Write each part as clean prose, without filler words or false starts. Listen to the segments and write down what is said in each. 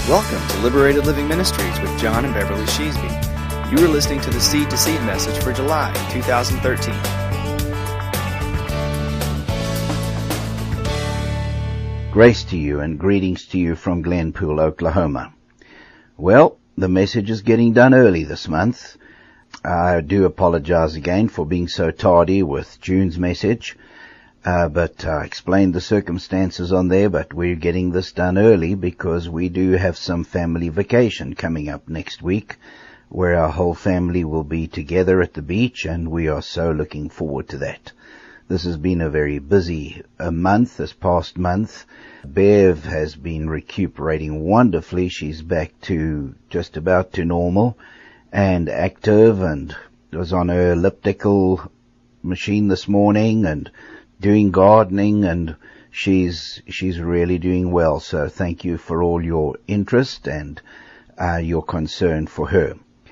Welcome to Liberated Living Ministries with John and Beverly Sheasby. You are listening to the Seed to Seed message for July 2013. Grace to you and greetings to you from Glenpool, Oklahoma. Well, the message is getting done early this month. I do apologize again for being so tardy with June's message. But I explained the circumstances on there, but we're getting this done early because we do have some family vacation coming up next week where our whole family will be together at the beach, and we are so looking forward to that. This has been a very busy month, this past month. Bev has been recuperating wonderfully. She's back to just about to normal and active, and was on her elliptical machine this morning and doing gardening, and she's really doing well. So thank you for all your interest and your concern for her.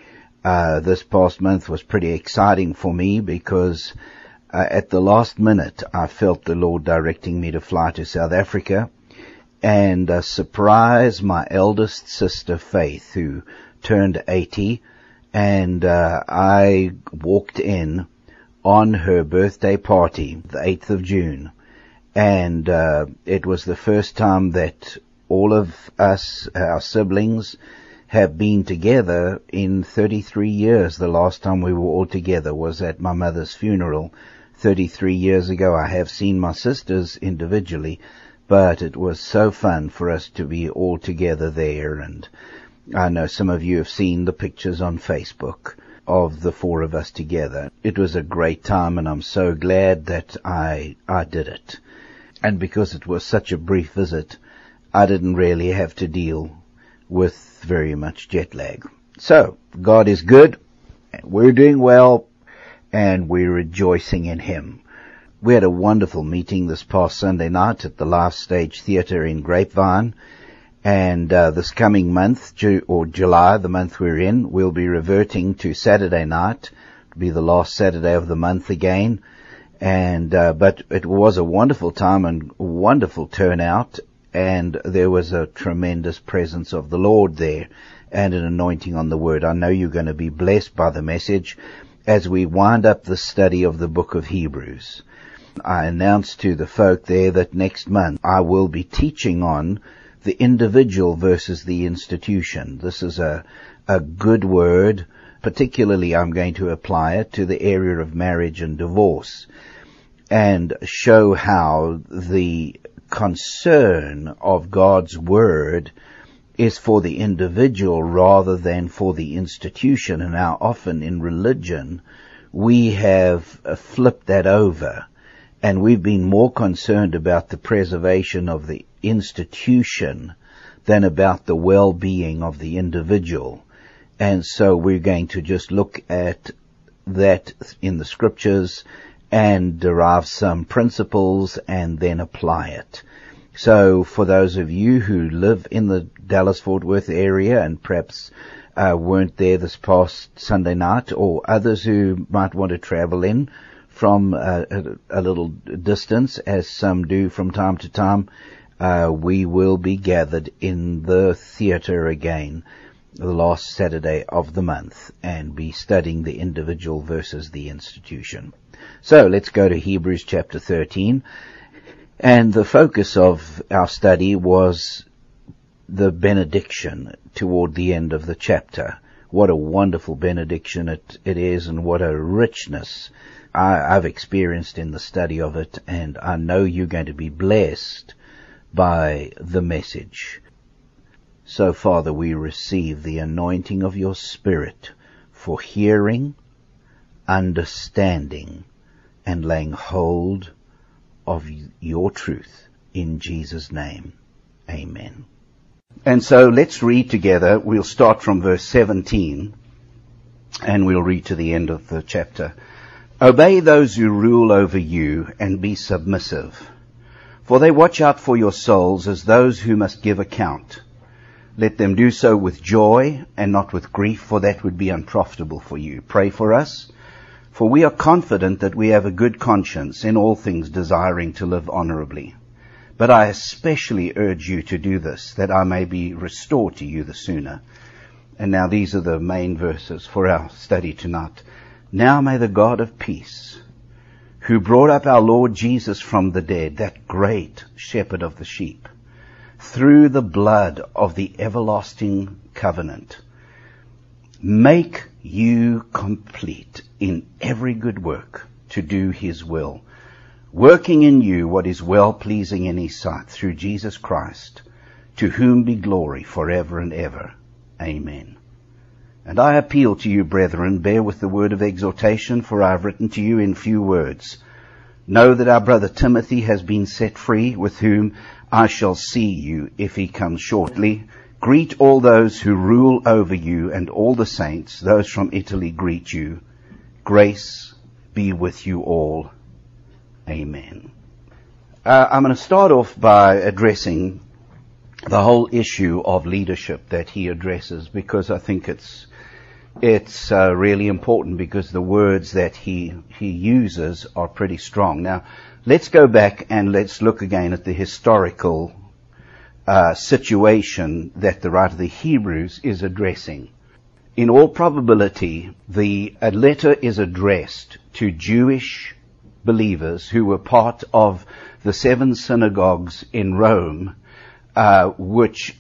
This past month was pretty exciting for me because at the last minute I felt the Lord directing me to fly to South Africa and surprise my eldest sister Faith, who turned 80, and I walked in on her birthday party, the 8th of June. And it was the first time that all of us, our siblings, have been together in 33 years. The last time we were all together was at my mother's funeral 33 years ago. I have seen my sisters individually, but it was so fun for us to be all together there. And I know some of you have seen the pictures on Facebook of the four of us together. It was a great time, and I'm so glad that I did it. And because it was such a brief visit, I didn't really have to deal with very much jet lag. So, God is good, we're doing well, and we're rejoicing in Him. We had a wonderful meeting this past Sunday night at the Life Stage Theatre in Grapevine. And this coming month, or July, the month we're in, we'll be reverting to Saturday night. It'll be the last Saturday of the month again. And but it was a wonderful time and wonderful turnout, and there was a tremendous presence of the Lord there and an anointing on the Word. I know you're going to be blessed by the message as we wind up the study of the book of Hebrews. I announced to the folk there that next month I will be teaching on the individual versus the institution. This is a good word. Particularly, I'm going to apply it to the area of marriage and divorce and show how the concern of God's Word is for the individual rather than for the institution. And how often in religion we have flipped that over, and we've been more concerned about the preservation of the institution than about the well-being of the individual. And so we're going to just look at that in the scriptures and derive some principles and then apply it. So for those of you who live in the Dallas-Fort Worth area and perhaps weren't there this past Sunday night, or others who might want to travel in from a little distance, as some do from time to time, we will be gathered in the theatre again the last Saturday of the month and be studying the individual versus the institution. So let's go to Hebrews chapter 13. And the focus of our study was the benediction toward the end of the chapter. What a wonderful benediction it is, and what a richness I've experienced in the study of it, and I know you're going to be blessed by the message. So, Father, we receive the anointing of your Spirit for hearing, understanding, and laying hold of your truth. In Jesus' name, amen. And so let's read together. We'll start from verse 17, and we'll read to the end of the chapter. Obey those who rule over you, and be submissive, for they watch out for your souls as those who must give account. Let them do so with joy and not with grief, for that would be unprofitable for you. Pray for us, for we are confident that we have a good conscience in all things, desiring to live honorably. But I especially urge you to do this, that I may be restored to you the sooner. And now these are the main verses for our study tonight. Now may the God of peace, who brought up our Lord Jesus from the dead, that great shepherd of the sheep, through the blood of the everlasting covenant, make you complete in every good work to do his will, working in you what is well-pleasing in his sight, through Jesus Christ, to whom be glory forever and ever. Amen. And I appeal to you, brethren, bear with the word of exhortation, for I have written to you in few words. Know that our brother Timothy has been set free, with whom I shall see you if he comes shortly. Greet all those who rule over you, and all the saints. Those from Italy greet you. Grace be with you all. Amen. I'm going to start off by addressing the whole issue of leadership that he addresses, because I think it's really important, because the words that he uses are pretty strong. Now, let's go back and let's look again at the historical situation that the writer of the Hebrews is addressing. In all probability, a letter is addressed to Jewish believers who were part of the 7 synagogues in Rome, of which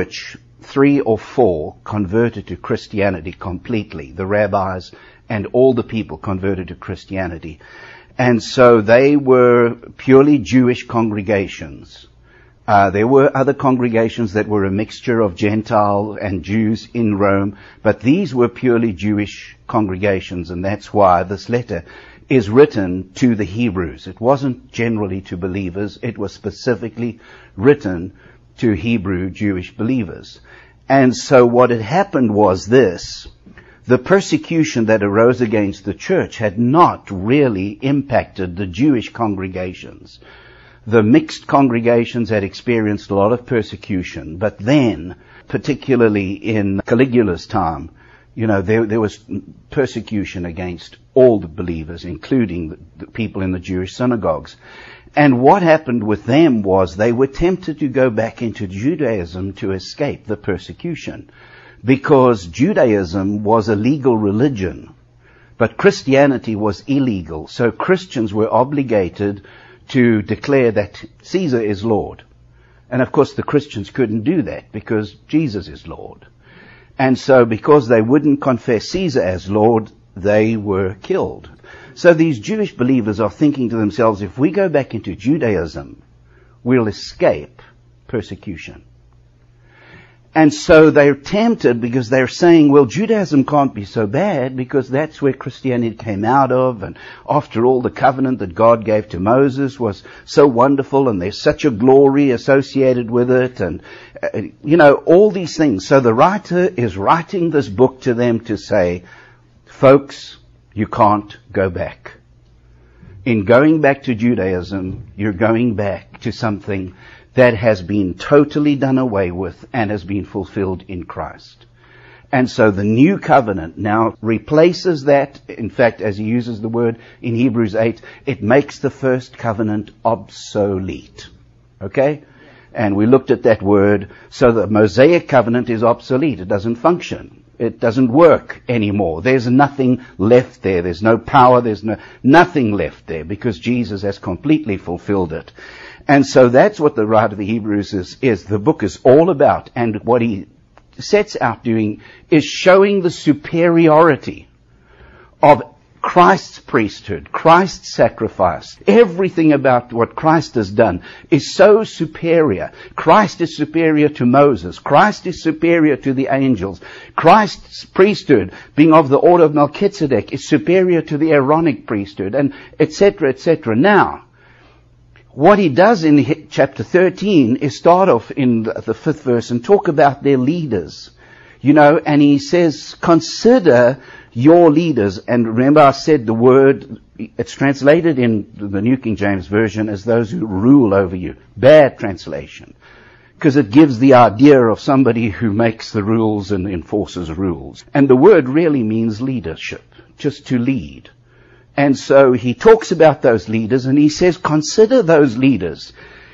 3 or 4 converted to Christianity completely. The rabbis and all the people converted to Christianity. And so they were purely Jewish congregations. There were other congregations that were a mixture of Gentile and Jews in Rome, but these were purely Jewish congregations, and that's why this letter is written to the Hebrews. It wasn't generally to believers. It was specifically written to Hebrew Jewish believers. And so what had happened was this: the persecution that arose against the church had not really impacted the Jewish congregations. The mixed congregations had experienced a lot of persecution, but then, particularly in Caligula's time, there was persecution against all the believers, including the people in the Jewish synagogues. And what happened with them was they were tempted to go back into Judaism to escape the persecution, because Judaism was a legal religion, but Christianity was illegal. So Christians were obligated to declare that Caesar is Lord. And of course the Christians couldn't do that because Jesus is Lord. And so because they wouldn't confess Caesar as Lord, they were killed. So these Jewish believers are thinking to themselves, if we go back into Judaism, we'll escape persecution. And so they're tempted because they're saying, well, Judaism can't be so bad because that's where Christianity came out of. And after all, the covenant that God gave to Moses was so wonderful, and there's such a glory associated with it. And, all these things. So the writer is writing this book to them to say, folks, you can't go back. In going back to Judaism, you're going back to something that has been totally done away with and has been fulfilled in Christ. And so the new covenant now replaces that. In fact, as he uses the word in Hebrews 8, it makes the first covenant obsolete. Okay? And we looked at that word. So the Mosaic covenant is obsolete. It doesn't function. It doesn't work anymore. There's nothing left there. There's no power. There's nothing left there because Jesus has completely fulfilled it. And so that's what the writer of the Hebrews is. The book is all about. And what he sets out doing is showing the superiority of Christ's priesthood, Christ's sacrifice. Everything about what Christ has done is so superior. Christ is superior to Moses. Christ is superior to the angels. Christ's priesthood, being of the order of Melchizedek, is superior to the Aaronic priesthood, and etc., etc. Now, what he does in chapter 13 is start off in the 5th verse and talk about their leaders. And he says, consider your leaders. And remember I said the word, it's translated in the New King James Version as those who rule over you. Bad translation. Because it gives the idea of somebody who makes the rules and enforces rules. And the word really means leadership, just to lead. And so he talks about those leaders and he says, consider those leaders.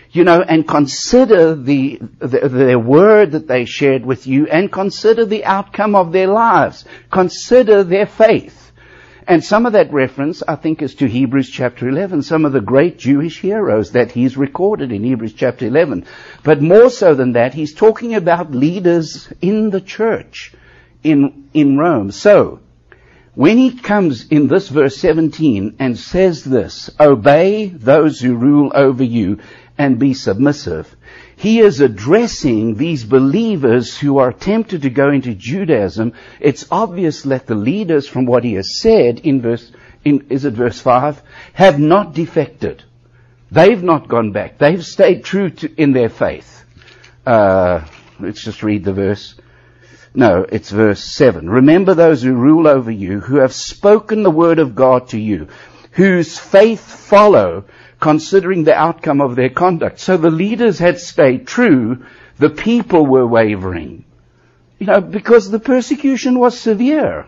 and consider their word that they shared with you, and consider the outcome of their lives. Consider their faith. And some of that reference, I think, is to Hebrews chapter 11, some of the great Jewish heroes that he's recorded in Hebrews chapter 11. But more so than that, he's talking about leaders in the church in Rome. So, when he comes in this verse 17 and says this, obey those who rule over you and be submissive, he is addressing these believers who are tempted to go into Judaism. It's obvious that the leaders, from what he has said is it verse 5, have not defected. They've not gone back. They've stayed true in their faith. Let's just read the verse. No, it's verse 7. Remember those who rule over you, who have spoken the word of God to you, whose faith follow, considering the outcome of their conduct. So the leaders had stayed true. The people were wavering. Because the persecution was severe.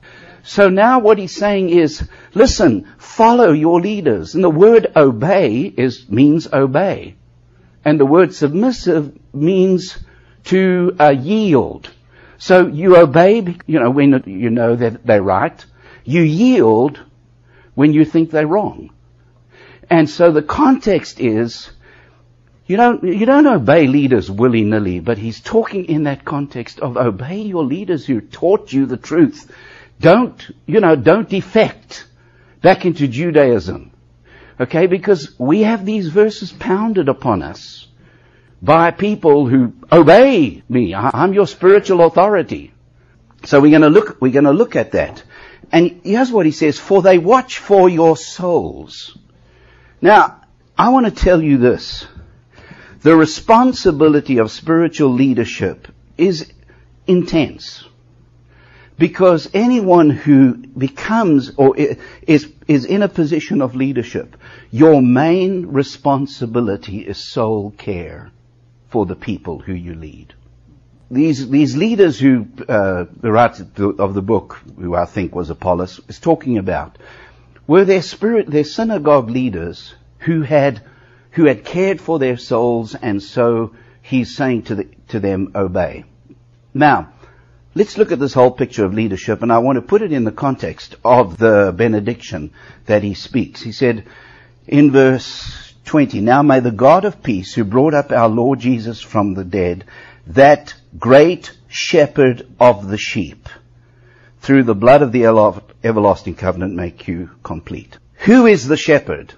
So now what he's saying is, listen, follow your leaders. And the word obey means obey. And the word submissive means to yield. So you obey, when you know that they're right. You yield when you think they're wrong. And so the context is, you don't obey leaders willy-nilly, but he's talking in that context of obey your leaders who taught you the truth. Don't defect back into Judaism. Okay, because we have these verses pounded upon us by people who obey me. I'm your spiritual authority. So we're going to look at that. And here's what he says, for they watch for your souls. Now, I want to tell you this. The responsibility of spiritual leadership is intense. Because anyone who becomes or is in a position of leadership, your main responsibility is soul care for the people who you lead. These leaders who, the writer of the book, who I think was Apollos, is talking about, were their synagogue leaders who had cared for their souls, and so he's saying to them, obey. Now, let's look at this whole picture of leadership, and I want to put it in the context of the benediction that he speaks. He said in verse 20, now may the God of peace, who brought up our Lord Jesus from the dead, that great shepherd of the sheep, through the blood of the everlasting covenant make you complete. Who is the shepherd?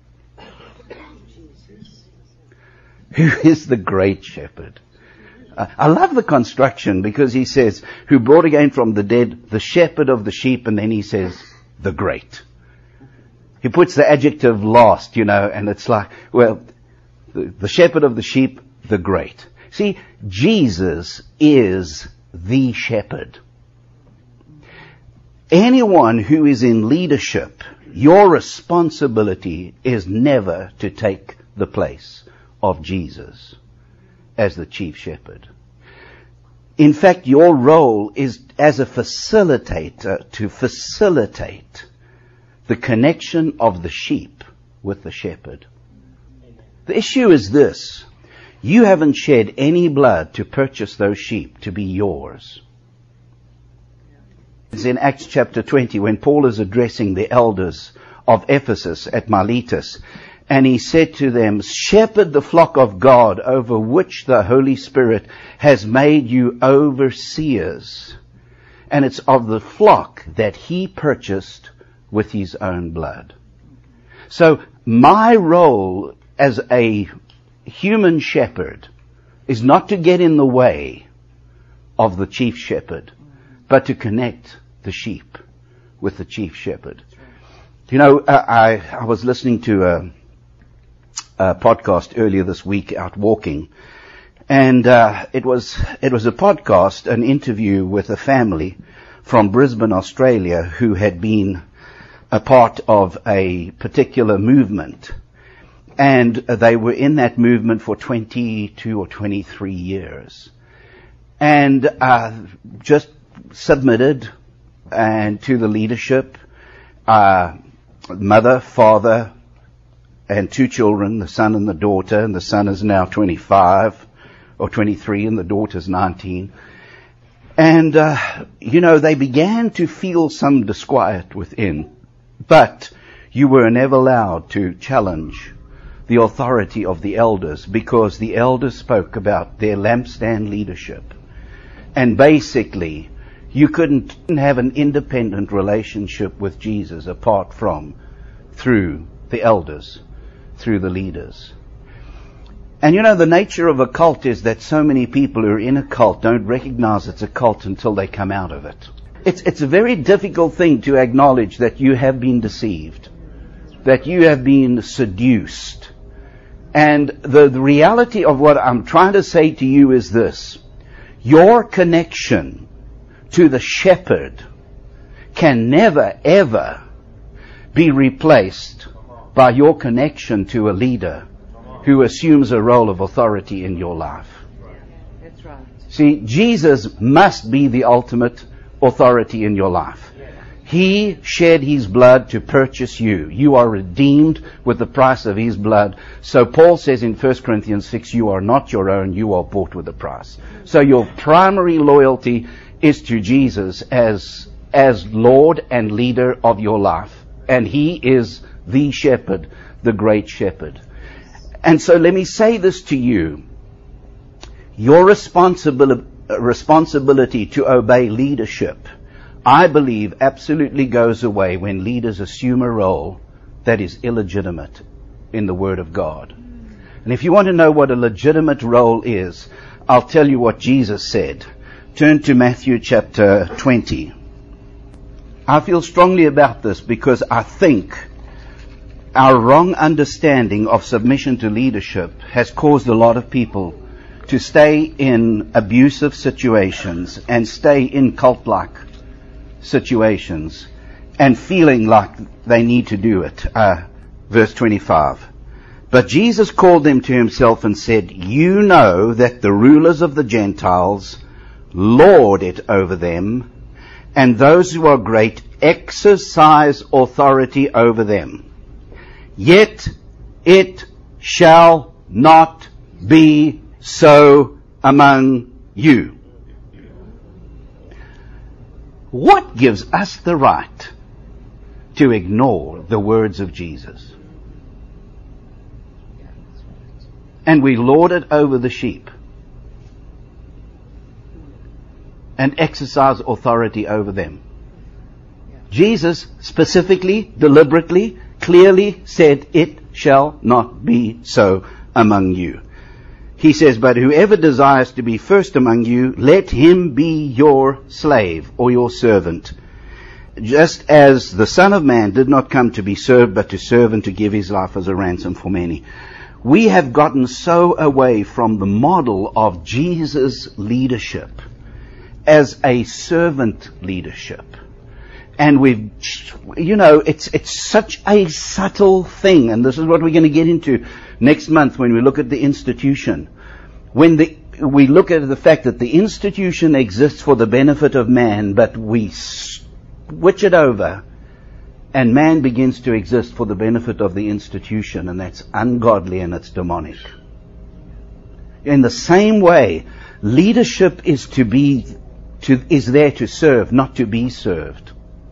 Who is the great shepherd? I love the construction, because he says, who brought again from the dead the shepherd of the sheep, and then he says, the great. He puts the adjective last, and it's like, well, the shepherd of the sheep, the great. See, Jesus is the shepherd. Anyone who is in leadership, your responsibility is never to take the place of Jesus as the chief shepherd. In fact, your role is as a facilitator to facilitate the connection of the sheep with the shepherd. The issue is this. You haven't shed any blood to purchase those sheep to be yours. It's in Acts chapter 20 when Paul is addressing the elders of Ephesus at Miletus. And he said to them, shepherd the flock of God over which the Holy Spirit has made you overseers. And it's of the flock that he purchased with his own blood. So my role as a human shepherd is not to get in the way of the chief shepherd, but to connect the sheep with the chief shepherd. I was listening to a podcast earlier this week out walking, and it was a podcast, an interview with a family from Brisbane, Australia, who had been a part of a particular movement, and they were in that movement for 22 or 23 years, and just submitted and to the leadership, mother, father, and 2 children, the son and the daughter, and the son is now 25 or 23 and the daughter's 19. And, they began to feel some disquiet within, but you were never allowed to challenge the authority of the elders, because the elders spoke about their lampstand leadership. And basically, you couldn't have an independent relationship with Jesus apart from through the elders, through the leaders. And the nature of a cult is that so many people who are in a cult don't recognize it's a cult until they come out of it. It's a very difficult thing to acknowledge that you have been deceived, that you have been seduced. And the reality of what I'm trying to say to you is this: your connection to the shepherd can never, ever be replaced by your connection to a leader who assumes a role of authority in your life. That's right. See, Jesus must be the ultimate authority in your life. He shed His blood to purchase you. You are redeemed with the price of His blood. So Paul says in 1 Corinthians 6, you are not your own, you are bought with a price. So your primary loyalty is to Jesus as Lord and leader of your life. And He is the shepherd, the great shepherd. And so let me say this to you. Your responsibility to obey leadership, I believe, absolutely goes away when leaders assume a role that is illegitimate in the Word of God. And if you want to know what a legitimate role is, I'll tell you what Jesus said. Turn to Matthew chapter 20. I feel strongly about this because I think our wrong understanding of submission to leadership has caused a lot of people to stay in abusive situations and stay in cult-like situations and feeling like they need to do it. Verse 25. But Jesus called them to Himself and said, you know that the rulers of the Gentiles lord it over them, and those who are great exercise authority over them. Yet it shall not be so among you. What gives us the right to ignore the words of Jesus? And we lord it over the sheep and exercise authority over them. Jesus specifically, deliberately, clearly said, it shall not be so among you. He says, but whoever desires to be first among you, let him be your slave or your servant. Just as the Son of Man did not come to be served, but to serve and to give His life as a ransom for many. We have gotten so away from the model of Jesus' leadership as a servant leadership. And it's such a subtle thing, and this is what we're going to get into next month when we look at the institution. When we look at the fact that the institution exists for the benefit of man, but we switch it over, and man begins to exist for the benefit of the institution, and that's ungodly and it's demonic. In the same way, leadership is there to serve, not to be served.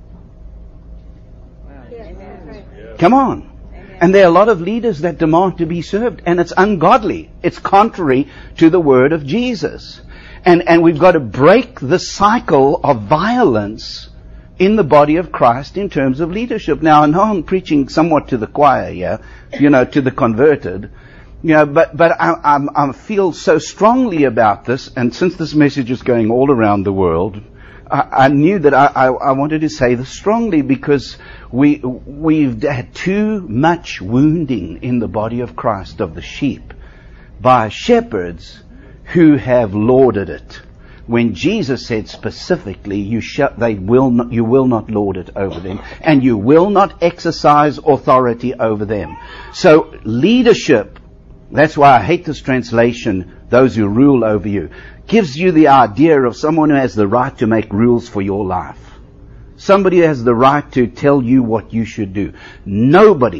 Come on. And there are a lot of leaders that demand to be served, and it's ungodly. It's contrary to the word of Jesus. And we've got to break the cycle of violence in the body of Christ in terms of leadership. Now, I know I'm preaching somewhat to the choir here, to the converted, but I feel so strongly about this, and since this message is going all around the world, I knew that I wanted to say this strongly, because we've had too much wounding in the body of Christ of the sheep by shepherds who have lorded it. When Jesus said specifically, you will not lord it over them, and you will not exercise authority over them. So leadership, that's why I hate this translation, those who rule over you, gives you the idea of someone who has the right to make rules for your life. Somebody who has the right to tell you what you should do. Nobody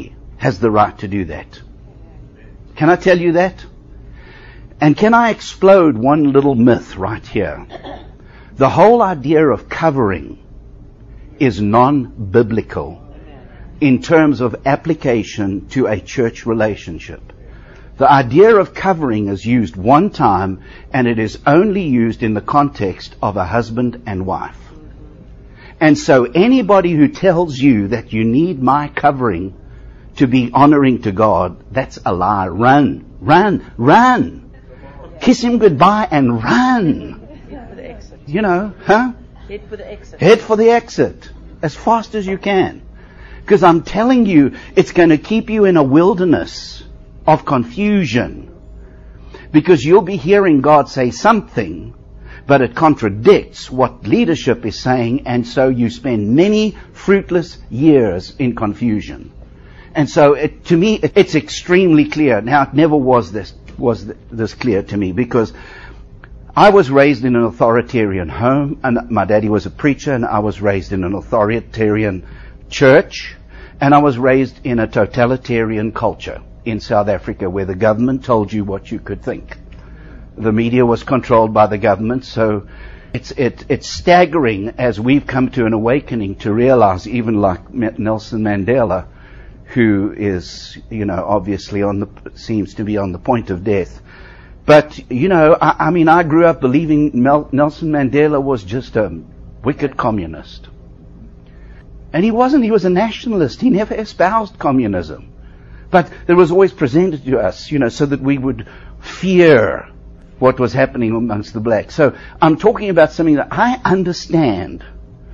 has the right to do that. Can I tell you that? And can I explode one little myth right here? The whole idea of covering is non-biblical in terms of application to a church relationship. The idea of covering is used one time, and it is only used in the context of a husband and wife. And so anybody who tells you that you need my covering to be honoring to God, that's a lie. Run, run, run. Kiss him goodbye and run. You know, huh? Head for the exit. Head for the exit as fast as you can. Because I'm telling you, it's going to keep you in a wilderness of confusion. Because you'll be hearing God say something, but it contradicts what leadership is saying, and so you spend many fruitless years in confusion. And so to me, it's extremely clear. Now, it never was this clear to me, because I was raised in an authoritarian home, and my daddy was a preacher, and I was raised in an authoritarian church, and I was raised in a totalitarian culture in South Africa, where the government told you what you could think. The media was controlled by the government, so it's staggering as we've come to an awakening to realize, even like Nelson Mandela, who is, obviously seems to be on the point of death. But, I grew up believing Nelson Mandela was just a wicked communist. And he wasn't. He was a nationalist. He never espoused communism. But it was always presented to us, so that we would fear what was happening amongst the blacks. So I'm talking about something that I understand.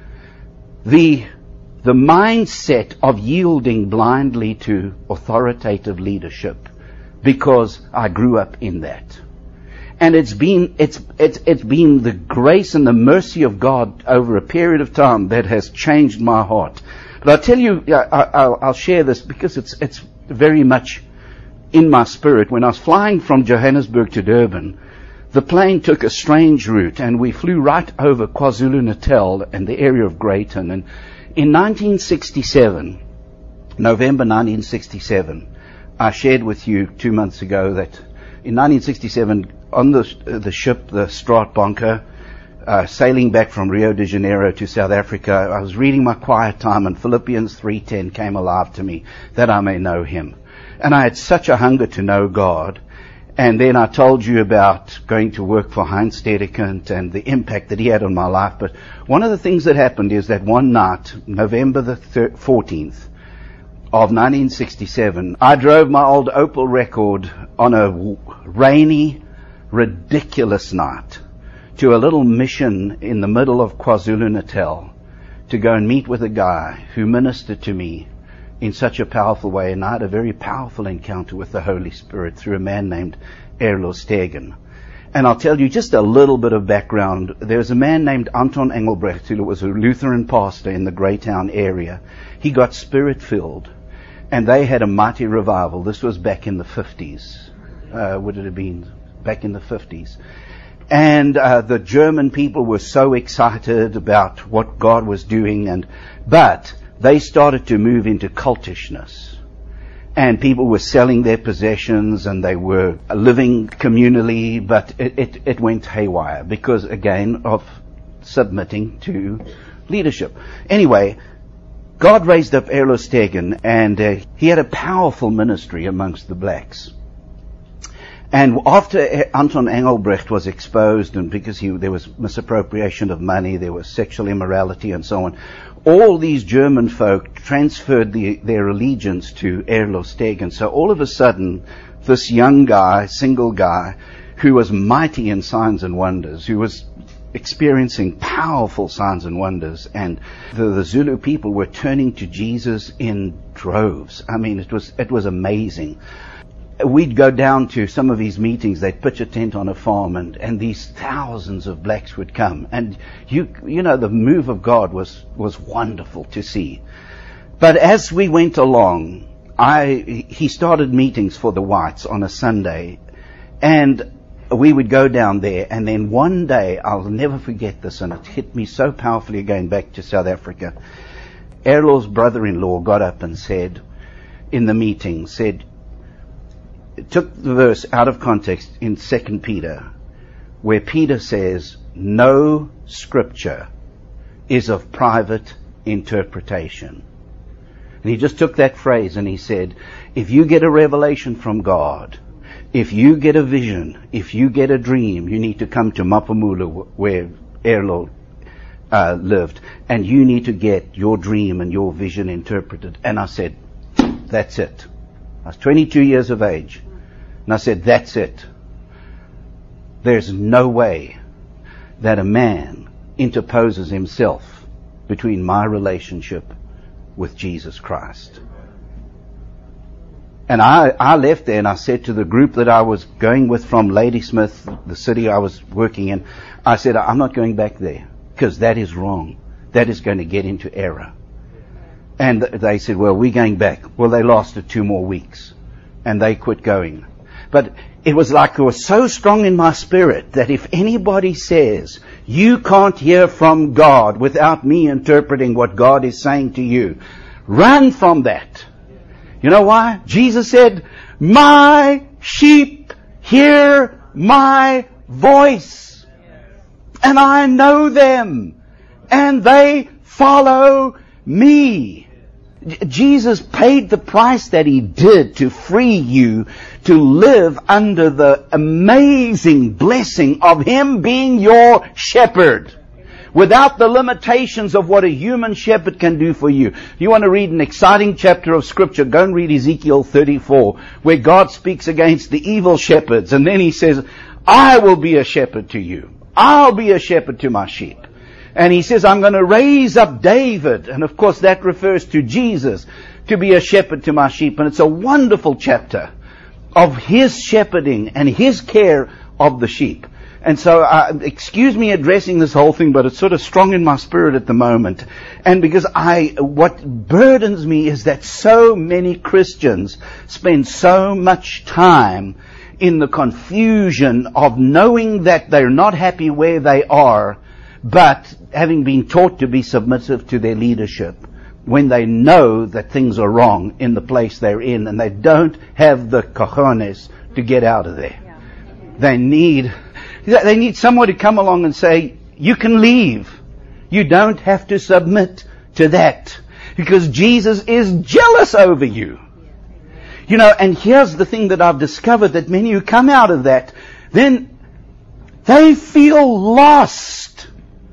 The mindset of yielding blindly to authoritative leadership, because I grew up in that. And it's been the grace and the mercy of God over a period of time that has changed my heart. But I'll tell you, I'll share this because it's very much in my spirit. When I was flying from Johannesburg to Durban, the plane took a strange route, and we flew right over KwaZulu-Natal and the area of Greyton. And in 1967, November 1967, I shared with you 2 months ago that in 1967, on the ship, the Straatbanker, sailing back from Rio de Janeiro to South Africa, I was reading my quiet time, and Philippians 3:10 came alive to me, that I may know Him. And I had such a hunger to know God. And then I told you about going to work for Heinz Stedekant and the impact that he had on my life. But one of the things that happened is that one night, November the 14th of 1967, I drove my old Opel Record on a rainy, ridiculous night to a little mission in the middle of KwaZulu-Natal to go and meet with a guy who ministered to me in such a powerful way. And I had a very powerful encounter with the Holy Spirit through a man named Erlo Stegen. And I'll tell you just a little bit of background. There's a man named Anton Engelbrecht who was a Lutheran pastor in the Greytown area. He got Spirit-filled, and they had a mighty revival. This was back in the 50s. Would it have been back in the 50s? And the German people were so excited about what God was doing, but they started to move into cultishness. And people were selling their possessions, and they were living communally, but it went haywire because, again, of submitting to leadership. Anyway, God raised up Erlo Stegen, and he had a powerful ministry amongst the blacks. And after Anton Engelbrecht was exposed, and because there was misappropriation of money, there was sexual immorality and so on, all these German folk transferred their allegiance to Erlo Stegen. So all of a sudden, this young guy, single guy, who was mighty in signs and wonders, who was experiencing powerful signs and wonders, and the Zulu people were turning to Jesus in droves. I mean, it was amazing. We'd go down to some of these meetings. They'd pitch a tent on a farm, and these thousands of blacks would come. And the move of God was wonderful to see. But as we went along, he started meetings for the whites on a Sunday, and we would go down there. And then one day, I'll never forget this, and it hit me so powerfully again back to South Africa. Erlo's brother-in-law got up and said, in the meeting took the verse out of context in 2 Peter, where Peter says, no scripture is of private interpretation. And he just took that phrase and he said, if you get a revelation from God, if you get a vision, if you get a dream, you need to come to Mapamula where Erlo lived, and you need to get your dream and your vision interpreted. And I said, that's it. I was 22 years of age. And I said, that's it. There's no way that a man interposes himself between my relationship with Jesus Christ. And I left there and I said to the group that I was going with from Ladysmith, the city I was working in, I said, I'm not going back there because that is wrong. That is going to get into error. And they said, well, we're going back. Well, they lasted 2 more weeks and they quit going. But it was like it was so strong in my spirit that if anybody says, you can't hear from God without me interpreting what God is saying to you, run from that. You know why? Jesus said, my sheep hear my voice, and I know them, and they follow me. Jesus paid the price that He did to free you to live under the amazing blessing of Him being your shepherd, without the limitations of what a human shepherd can do for you. If you want to read an exciting chapter of Scripture, go and read Ezekiel 34, where God speaks against the evil shepherds, and then He says, I will be a shepherd to you. I'll be a shepherd to my sheep. And He says, I'm going to raise up David. And of course that refers to Jesus, to be a shepherd to my sheep. And it's a wonderful chapter of His shepherding and His care of the sheep. And so, excuse me addressing this whole thing, but it's sort of strong in my spirit at the moment. And because what burdens me is that so many Christians spend so much time in the confusion of knowing that they're not happy where they are, but having been taught to be submissive to their leadership when they know that things are wrong in the place they're in, and they don't have the cojones to get out of there. They need someone to come along and say, you can leave. You don't have to submit to that, because Jesus is jealous over you. You know, and here's the thing that I've discovered, that many who come out of that, then they feel lost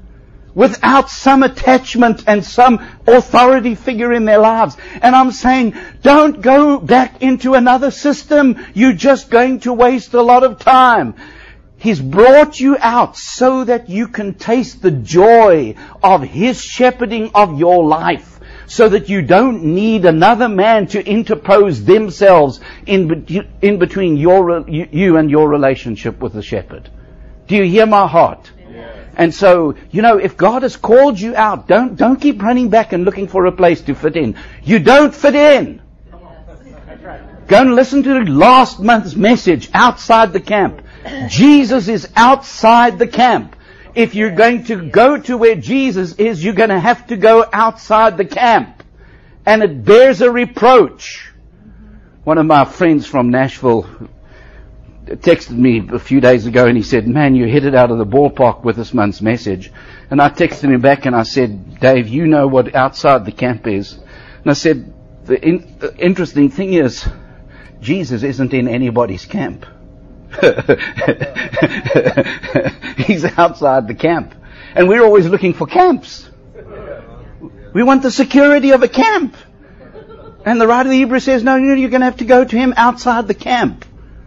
without some attachment and some authority figure in their lives. And I'm saying, don't go back into another system. You're just going to waste a lot of time. He's brought you out so that you can taste the joy of His shepherding of your life, so that you don't need another man to interpose themselves in between you and your relationship with the shepherd. Do you hear my heart? And so, you know, if God has called you out, don't keep running back and looking for a place to fit in. You don't fit in. Go and listen to last month's message, Outside the Camp. Jesus is outside the camp. If you're going to go to where Jesus is, you're going to have to go outside the camp. And it bears a reproach. One of my friends from Nashville texted me a few days ago and he said, man, you hit it out of the ballpark with this month's message. And I texted him back and I said, Dave, you know what outside the camp is. And I said, the interesting thing is, Jesus isn't in anybody's camp. He's outside the camp. And we're always looking for camps. We want the security of a camp. And the writer of the Hebrews says, no, you're going to have to go to Him outside the camp.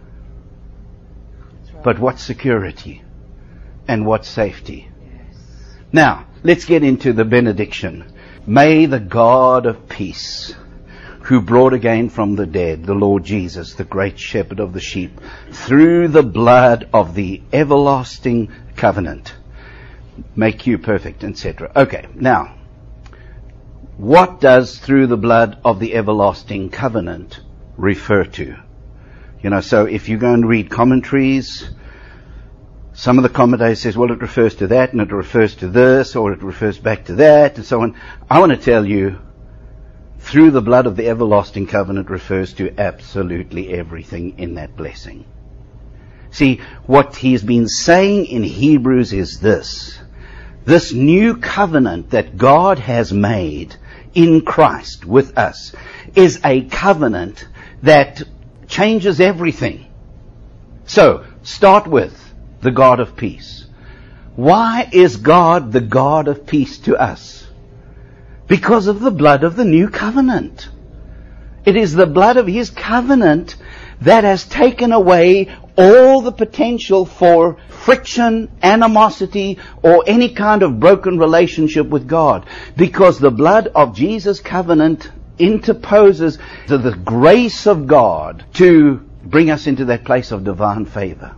But what security and what safety. Now, let's get into the benediction. May the God of peace, who brought again from the dead the Lord Jesus, the great shepherd of the sheep, through the blood of the everlasting covenant, make you perfect, etc. Okay, now, what does through the blood of the everlasting covenant refer to? You know, so if you go and read commentaries, some of the commentators says, well, it refers to that, and it refers to this, or it refers back to that, and so on. I want to tell you, through the blood of the everlasting covenant refers to absolutely everything in that blessing. See, what he's been saying in Hebrews is this. This new covenant that God has made in Christ with us is a covenant that changes everything. So, start with the God of peace. Why is God the God of peace to us? Because of the blood of the new covenant. It is the blood of His covenant that has taken away all the potential for friction, animosity, or any kind of broken relationship with God. Because the blood of Jesus' covenant interposes the grace of God to bring us into that place of divine favor.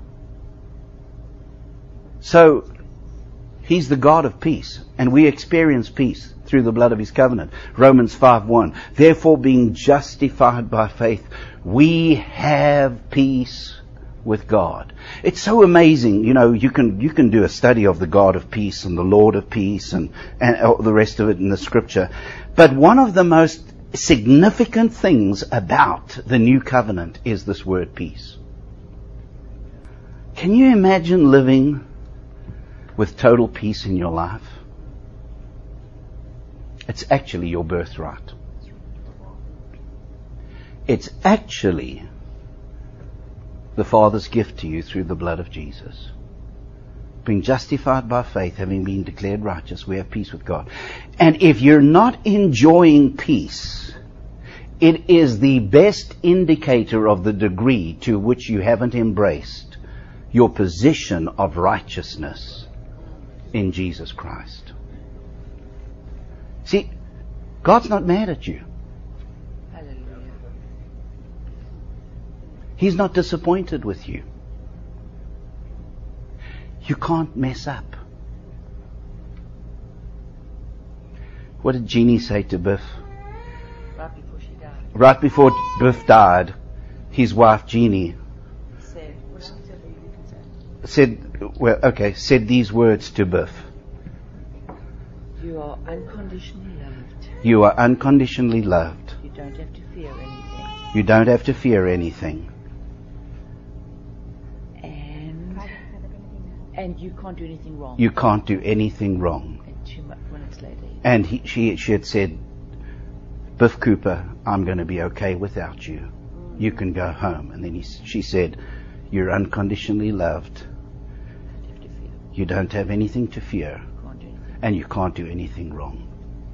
So, He's the God of peace, and we experience peace through the blood of His covenant. Romans 5:1. Therefore, being justified by faith, we have peace with God. It's so amazing. You know, you can do a study of the God of peace and the Lord of peace and the rest of it in the Scripture. But one of the most significant things about the new covenant is this word peace. Can you imagine living with total peace in your life? It's actually your birthright. It's actually the Father's gift to you through the blood of Jesus. Being justified by faith, having been declared righteous, we have peace with God. And if you're not enjoying peace, it is the best indicator of the degree to which you haven't embraced your position of righteousness in Jesus Christ. See, God's not mad at you. He's not disappointed with you. You can't mess up. What did Jeannie say to Biff? Right before she died. Right before Biff died, his wife Jeannie said these words to Biff. You are unconditionally loved. You are unconditionally loved. You don't have to fear anything. You don't have to fear anything. And you can't do anything wrong. You can't do anything wrong. And 2 minutes later. And she had said, Biff Cooper, I'm going to be okay without you. You can go home. And then she said, you're unconditionally loved. You don't have anything to fear. And you can't do anything wrong.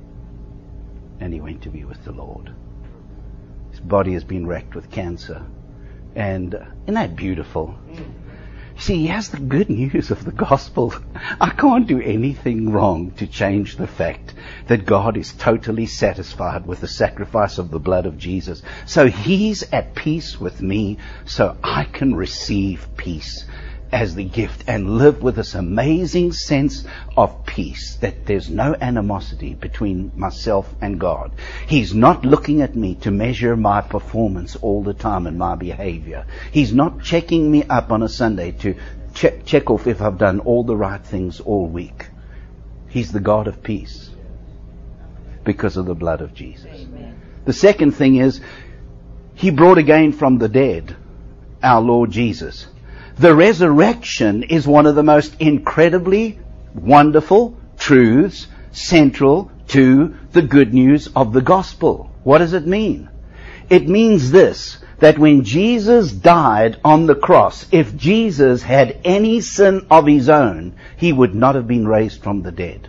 And he went to be with the Lord. His body has been racked with cancer. And isn't that beautiful? See, he has the good news of the gospel. I can't do anything wrong to change the fact that God is totally satisfied with the sacrifice of the blood of Jesus. So He's at peace with me, so I can receive peace as the gift and live with this amazing sense of peace, that there's no animosity between myself and God. He's not looking at me to measure my performance all the time and my behavior. He's not checking me up on a Sunday to check off if I've done all the right things all week. He's the God of peace because of the blood of Jesus. Amen. The second thing is, He brought again from the dead our Lord Jesus. The resurrection is one of the most incredibly wonderful truths central to the good news of the gospel. What does it mean? It means this, that when Jesus died on the cross, if Jesus had any sin of His own, He would not have been raised from the dead.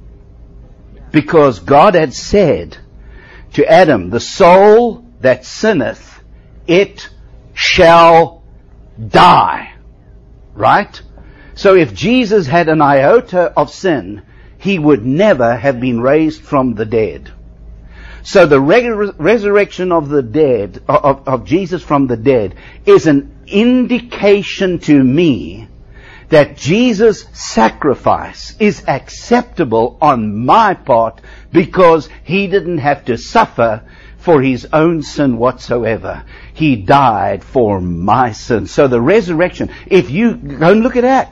Because God had said to Adam, the soul that sinneth, it shall die. Right? So if Jesus had an iota of sin, He would never have been raised from the dead. So the resurrection of the dead, of Jesus from the dead, is an indication to me that Jesus' sacrifice is acceptable on my part because He didn't have to suffer for His own sin whatsoever. He died for my sin. So the resurrection, if you go and look at Acts,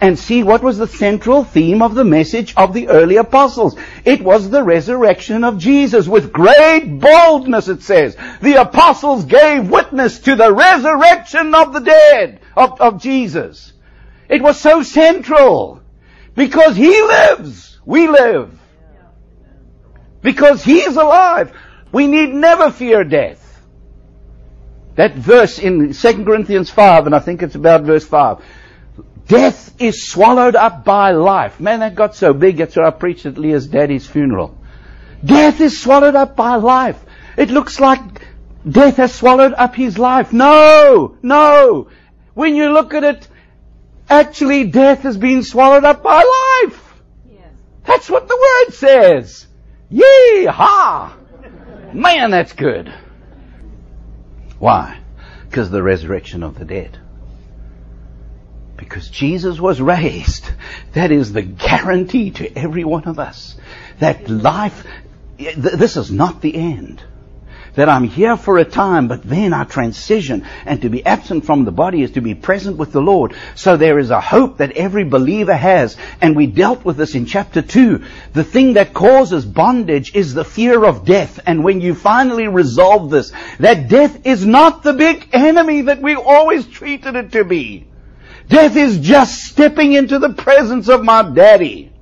and see what was the central theme of the message of the early apostles. It was the resurrection of Jesus. With great boldness, it says, the apostles gave witness to the resurrection of the dead, of Jesus. It was so central. Because He lives, we live. Because He is alive, we need never fear death. That verse in 2 Corinthians 5, and I think it's about verse 5. Death is swallowed up by life. Man, that got so big, that's what I preached at Leah's daddy's funeral. Death is swallowed up by life. It looks like death has swallowed up his life. No, no. When you look at it, actually death has been swallowed up by life. Yes. That's what the word says. Yee-ha! Man, that's good. Why? Because of the resurrection of the dead. Because Jesus was raised. That is the guarantee to every one of us. That life, this is not the end. That I'm here for a time, but then I transition. And to be absent from the body is to be present with the Lord. So there is a hope that every believer has. And we dealt with this in chapter 2. The thing that causes bondage is the fear of death. And when you finally resolve this, that death is not the big enemy that we always treated it to be. Death is just stepping into the presence of my daddy.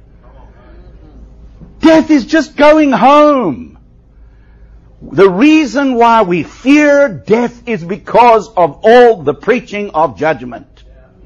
Death is just going home. The reason why we fear death is because of all the preaching of judgment.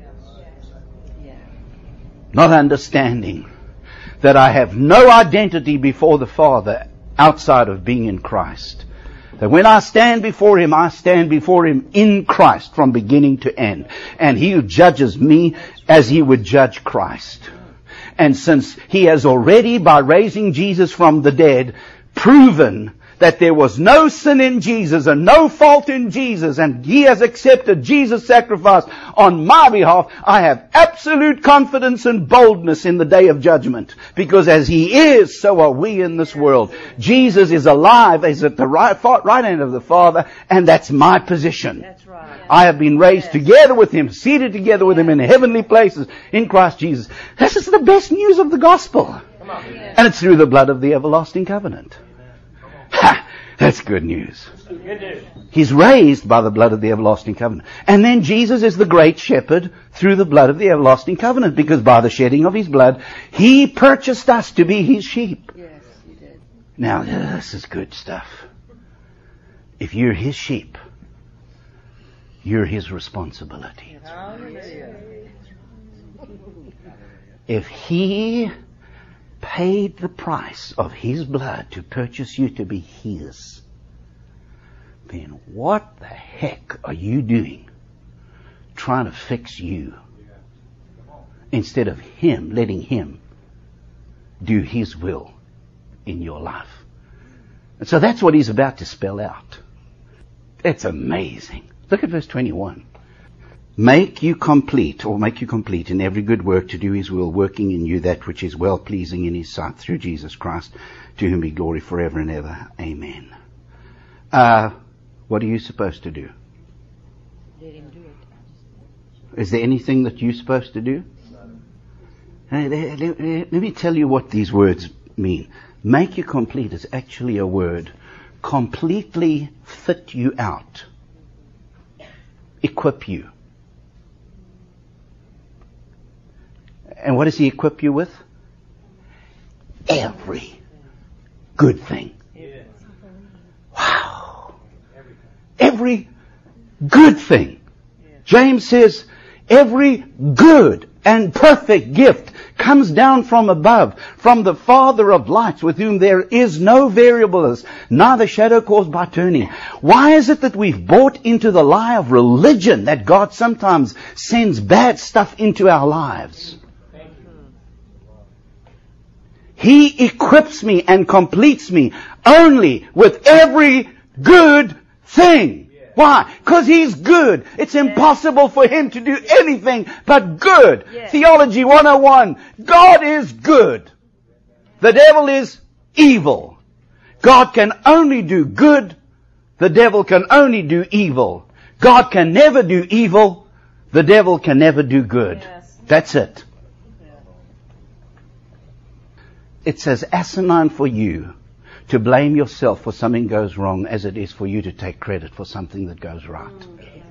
Not understanding that I have no identity before the Father outside of being in Christ. That when I stand before Him in Christ from beginning to end. And He judges me as He would judge Christ. And since He has already, by raising Jesus from the dead, proven that there was no sin in Jesus and no fault in Jesus, and He has accepted Jesus' sacrifice on my behalf, I have absolute confidence and boldness in the day of judgment. Because as He is, so are we in this world. Jesus is alive, is at the right hand of the Father, and that's my position. That's right. I have been raised together with Him, seated together with Him in heavenly places in Christ Jesus. This is the best news of the gospel. And it's through the blood of the everlasting covenant. Ha! That's good news. He's raised by the blood of the everlasting covenant. And then Jesus is the great shepherd through the blood of the everlasting covenant, because by the shedding of His blood, He purchased us to be His sheep. Yes, He did. Now, this is good stuff. If you're His sheep, you're His responsibility. If He paid the price of His blood to purchase you to be His, then what the heck are you doing trying to fix you instead of Him, letting Him do His will in your life? And so that's what He's about to spell out. It's amazing. Look at verse 21. Make you complete in every good work to do His will, working in you that which is well-pleasing in His sight, through Jesus Christ, to whom be glory forever and ever. Amen. What are you supposed to do? Let Him do it. Is there anything that you're supposed to do? Let me tell you what these words mean. Make you complete is actually a word. Completely fit you out. Equip you. And what does He equip you with? Every good thing. Wow. Every good thing. James says, every good and perfect gift comes down from above, from the Father of lights, with whom there is no variableness, neither shadow caused by turning. Why is it that we've bought into the lie of religion that God sometimes sends bad stuff into our lives? He equips me and completes me only with every good thing. Why? Because He's good. It's impossible for Him to do anything but good. Theology 101. God is good. The devil is evil. God can only do good. The devil can only do evil. God can never do evil. The devil can never do good. That's it. it's as asinine for you to blame yourself for something goes wrong as it is for you to take credit for something that goes right.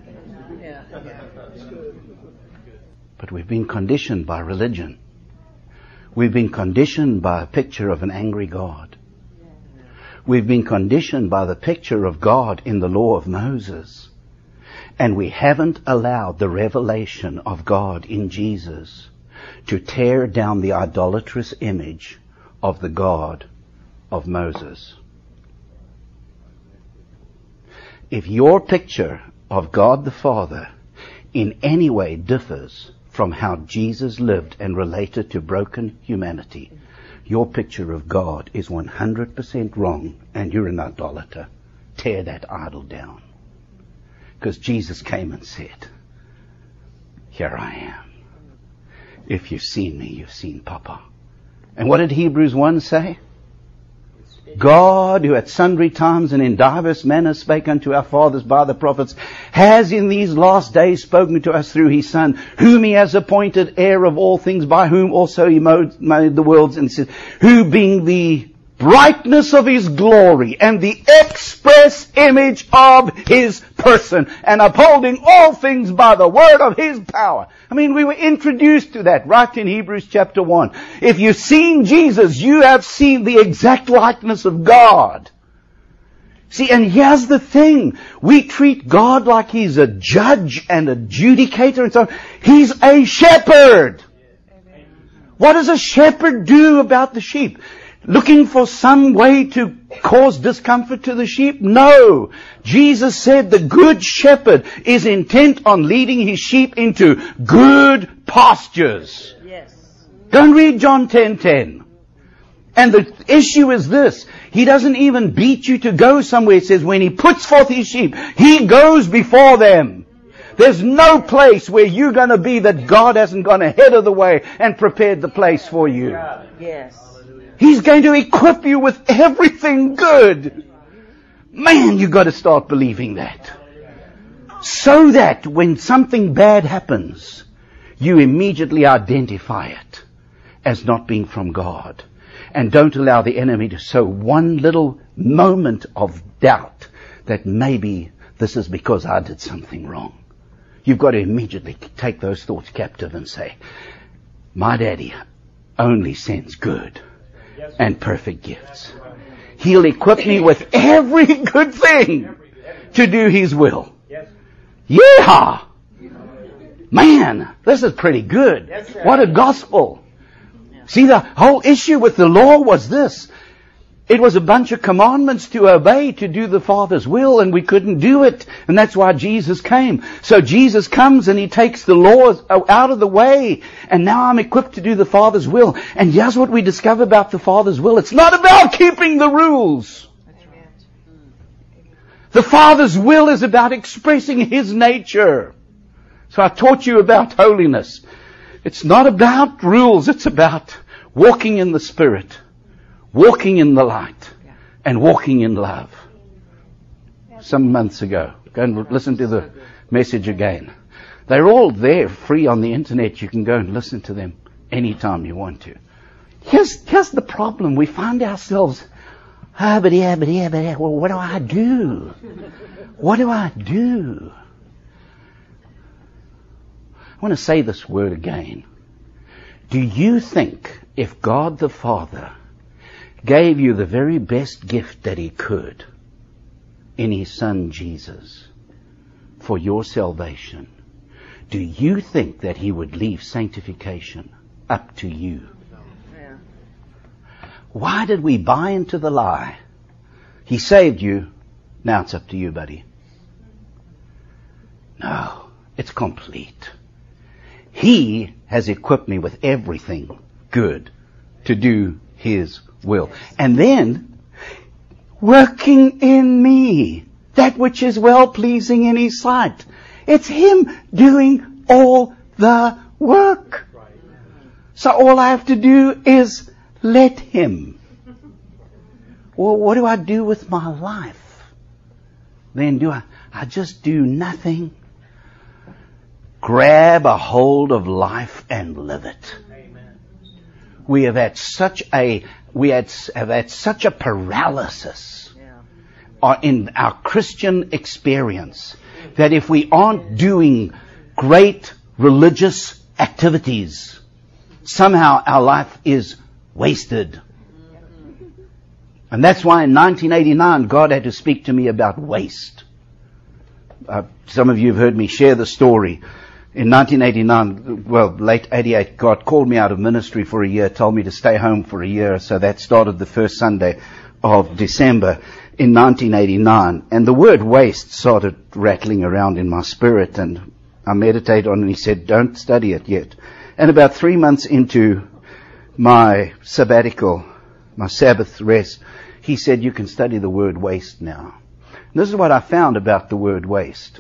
But we've been conditioned by religion. We've been conditioned by a picture of an angry God. We've been conditioned by the picture of God in the law of Moses. And we haven't allowed the revelation of God in Jesus to tear down the idolatrous image of the God of Moses. If your picture of God the Father in any way differs from how Jesus lived and related to broken humanity, your picture of God is 100% wrong and you're an idolater. Tear that idol down. Because Jesus came and said, here I am. If you've seen me, you've seen Papa. And what did Hebrews 1 say? God, who at sundry times and in divers manners spake unto our fathers by the prophets, has in these last days spoken to us through his Son, whom he has appointed heir of all things, by whom also he made the worlds, and said, who being the brightness of his glory and the express image of his person, and upholding all things by the word of his power. I mean, we were introduced to that right in Hebrews chapter 1. If you've seen Jesus, you have seen the exact likeness of God. See, and here's the thing. We treat God like he's a judge and adjudicator and so on. He's a shepherd. What does a shepherd do about the sheep? Looking for some way to cause discomfort to the sheep? No. Jesus said the good shepherd is intent on leading his sheep into good pastures. Yes. Go and read John 10:10. And the issue is this. He doesn't even beat you to go somewhere. It says when he puts forth his sheep, he goes before them. There's no place where you're going to be that God hasn't gone ahead of the way and prepared the place for you. Yes. He's going to equip you with everything good. Man, you've got to start believing that. So that when something bad happens, you immediately identify it as not being from God. And don't allow the enemy to sow one little moment of doubt that maybe this is because I did something wrong. You've got to immediately take those thoughts captive and say, my daddy only sends good and perfect gifts. He'll equip me with every good thing to do his will. Yeah! Man, this is pretty good. What a gospel. See, the whole issue with the law was this. It was a bunch of commandments to obey, to do the Father's will, and we couldn't do it. And that's why Jesus came. So Jesus comes and he takes the laws out of the way. And now I'm equipped to do the Father's will. And here's what we discover about the Father's will. It's not about keeping the rules. The Father's will is about expressing his nature. So I taught you about holiness. It's not about rules. It's about walking in the Spirit, walking in the light, and walking in love. Some months ago. Go and listen to the message again. They're all there, free on the internet. You can go and listen to them anytime you want to. Here's the problem. We find ourselves, well, what do I do? What do I do? I want to say this word again. Do you think if God the Father gave you the very best gift that he could in his Son Jesus for your salvation, do you think that he would leave sanctification up to you? Yeah. Why did we buy into the lie? He saved you, now it's up to you, buddy. No, it's complete. He has equipped me with everything good to do his will. And then, working in me that which is well-pleasing in his sight. It's him doing all the work. So all I have to do is let him. Well, what do I do with my life? Then I just do nothing. Grab a hold of life and live it. We have had such a paralysis in our Christian experience that if we aren't doing great religious activities, somehow our life is wasted. And that's why in 1989 God had to speak to me about waste. Some of you have heard me share the story. In 1989, late 88, God called me out of ministry for a year, told me to stay home for a year. So that started the first Sunday of December in 1989. And the word waste started rattling around in my spirit, and I meditated on it, and he said, don't study it yet. And about 3 months into my sabbatical, my Sabbath rest, he said, you can study the word waste now. And this is what I found about the word waste.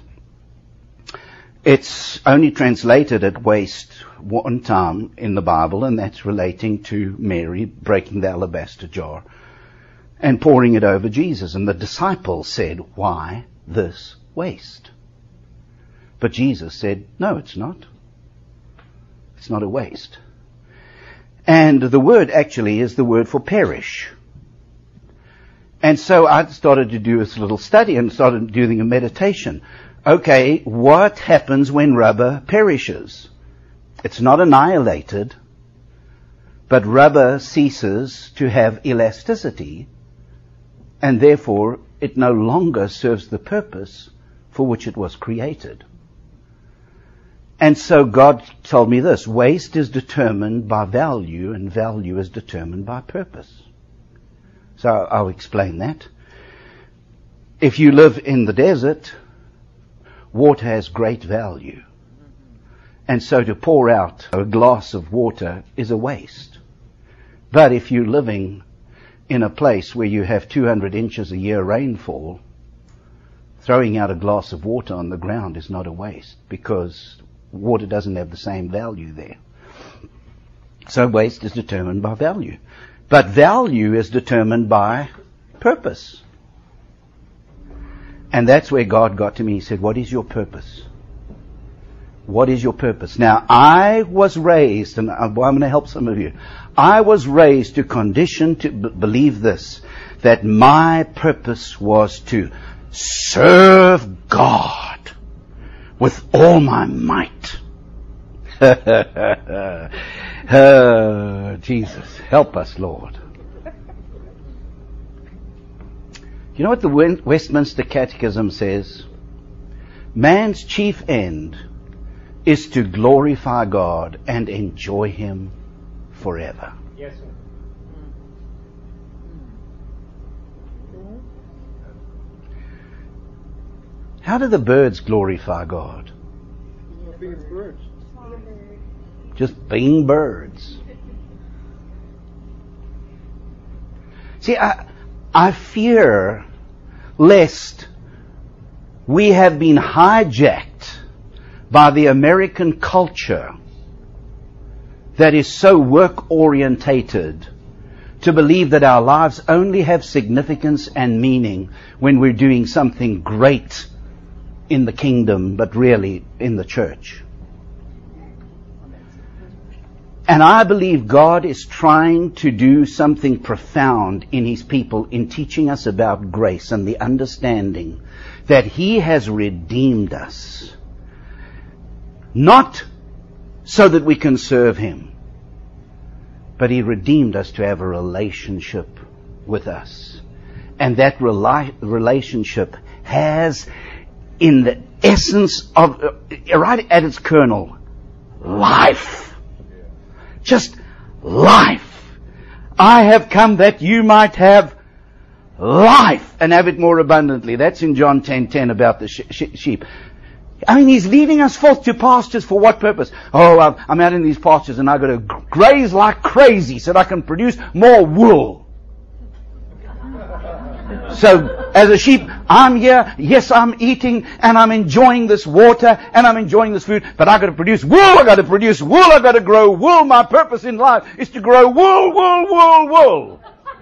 It's only translated at waste one time in the Bible, and that's relating to Mary breaking the alabaster jar and pouring it over Jesus. And the disciples said, why this waste? But Jesus said, no, it's not. It's not a waste. And the word actually is the word for perish. And so I started to do this little study and started doing a meditation. Okay, what happens when rubber perishes? It's not annihilated, but rubber ceases to have elasticity, and therefore it no longer serves the purpose for which it was created. And so God told me this: waste is determined by value, and value is determined by purpose. So I'll explain that. If you live in the desert, water has great value. And so to pour out a glass of water is a waste. But if you're living in a place where you have 200 inches a year rainfall, throwing out a glass of water on the ground is not a waste, because water doesn't have the same value there. So waste is determined by value. But value is determined by purpose. And that's where God got to me. He said, what is your purpose? What is your purpose? Now, I was raised, and I'm going to help some of you. I was raised to condition to believe this, that my purpose was to serve God with all my might. Jesus, help us, Lord. You know what the Westminster Catechism says? Man's chief end is to glorify God and enjoy Him forever. Yes, sir. How do the birds glorify God? Being birds. Just being birds. See, I fear lest we have been hijacked by the American culture that is so work-orientated to believe that our lives only have significance and meaning when we're doing something great in the kingdom, but really in the church. And I believe God is trying to do something profound in His people in teaching us about grace and the understanding that He has redeemed us, not so that we can serve Him, but He redeemed us to have a relationship with us. And that relationship has, in the essence of, right at its kernel, life. Just life. I have come that you might have life and have it more abundantly. That's in John 10:10 about the sheep. I mean, He's leading us forth to pastures for what purpose? Oh, I'm out in these pastures and I've got to graze like crazy so that I can produce more wool. So, as a sheep, I'm here, yes, I'm eating, and I'm enjoying this water, and I'm enjoying this food, but I've got to produce wool, I've got to produce wool, I've got to grow wool. My purpose in life is to grow wool, wool, wool, wool.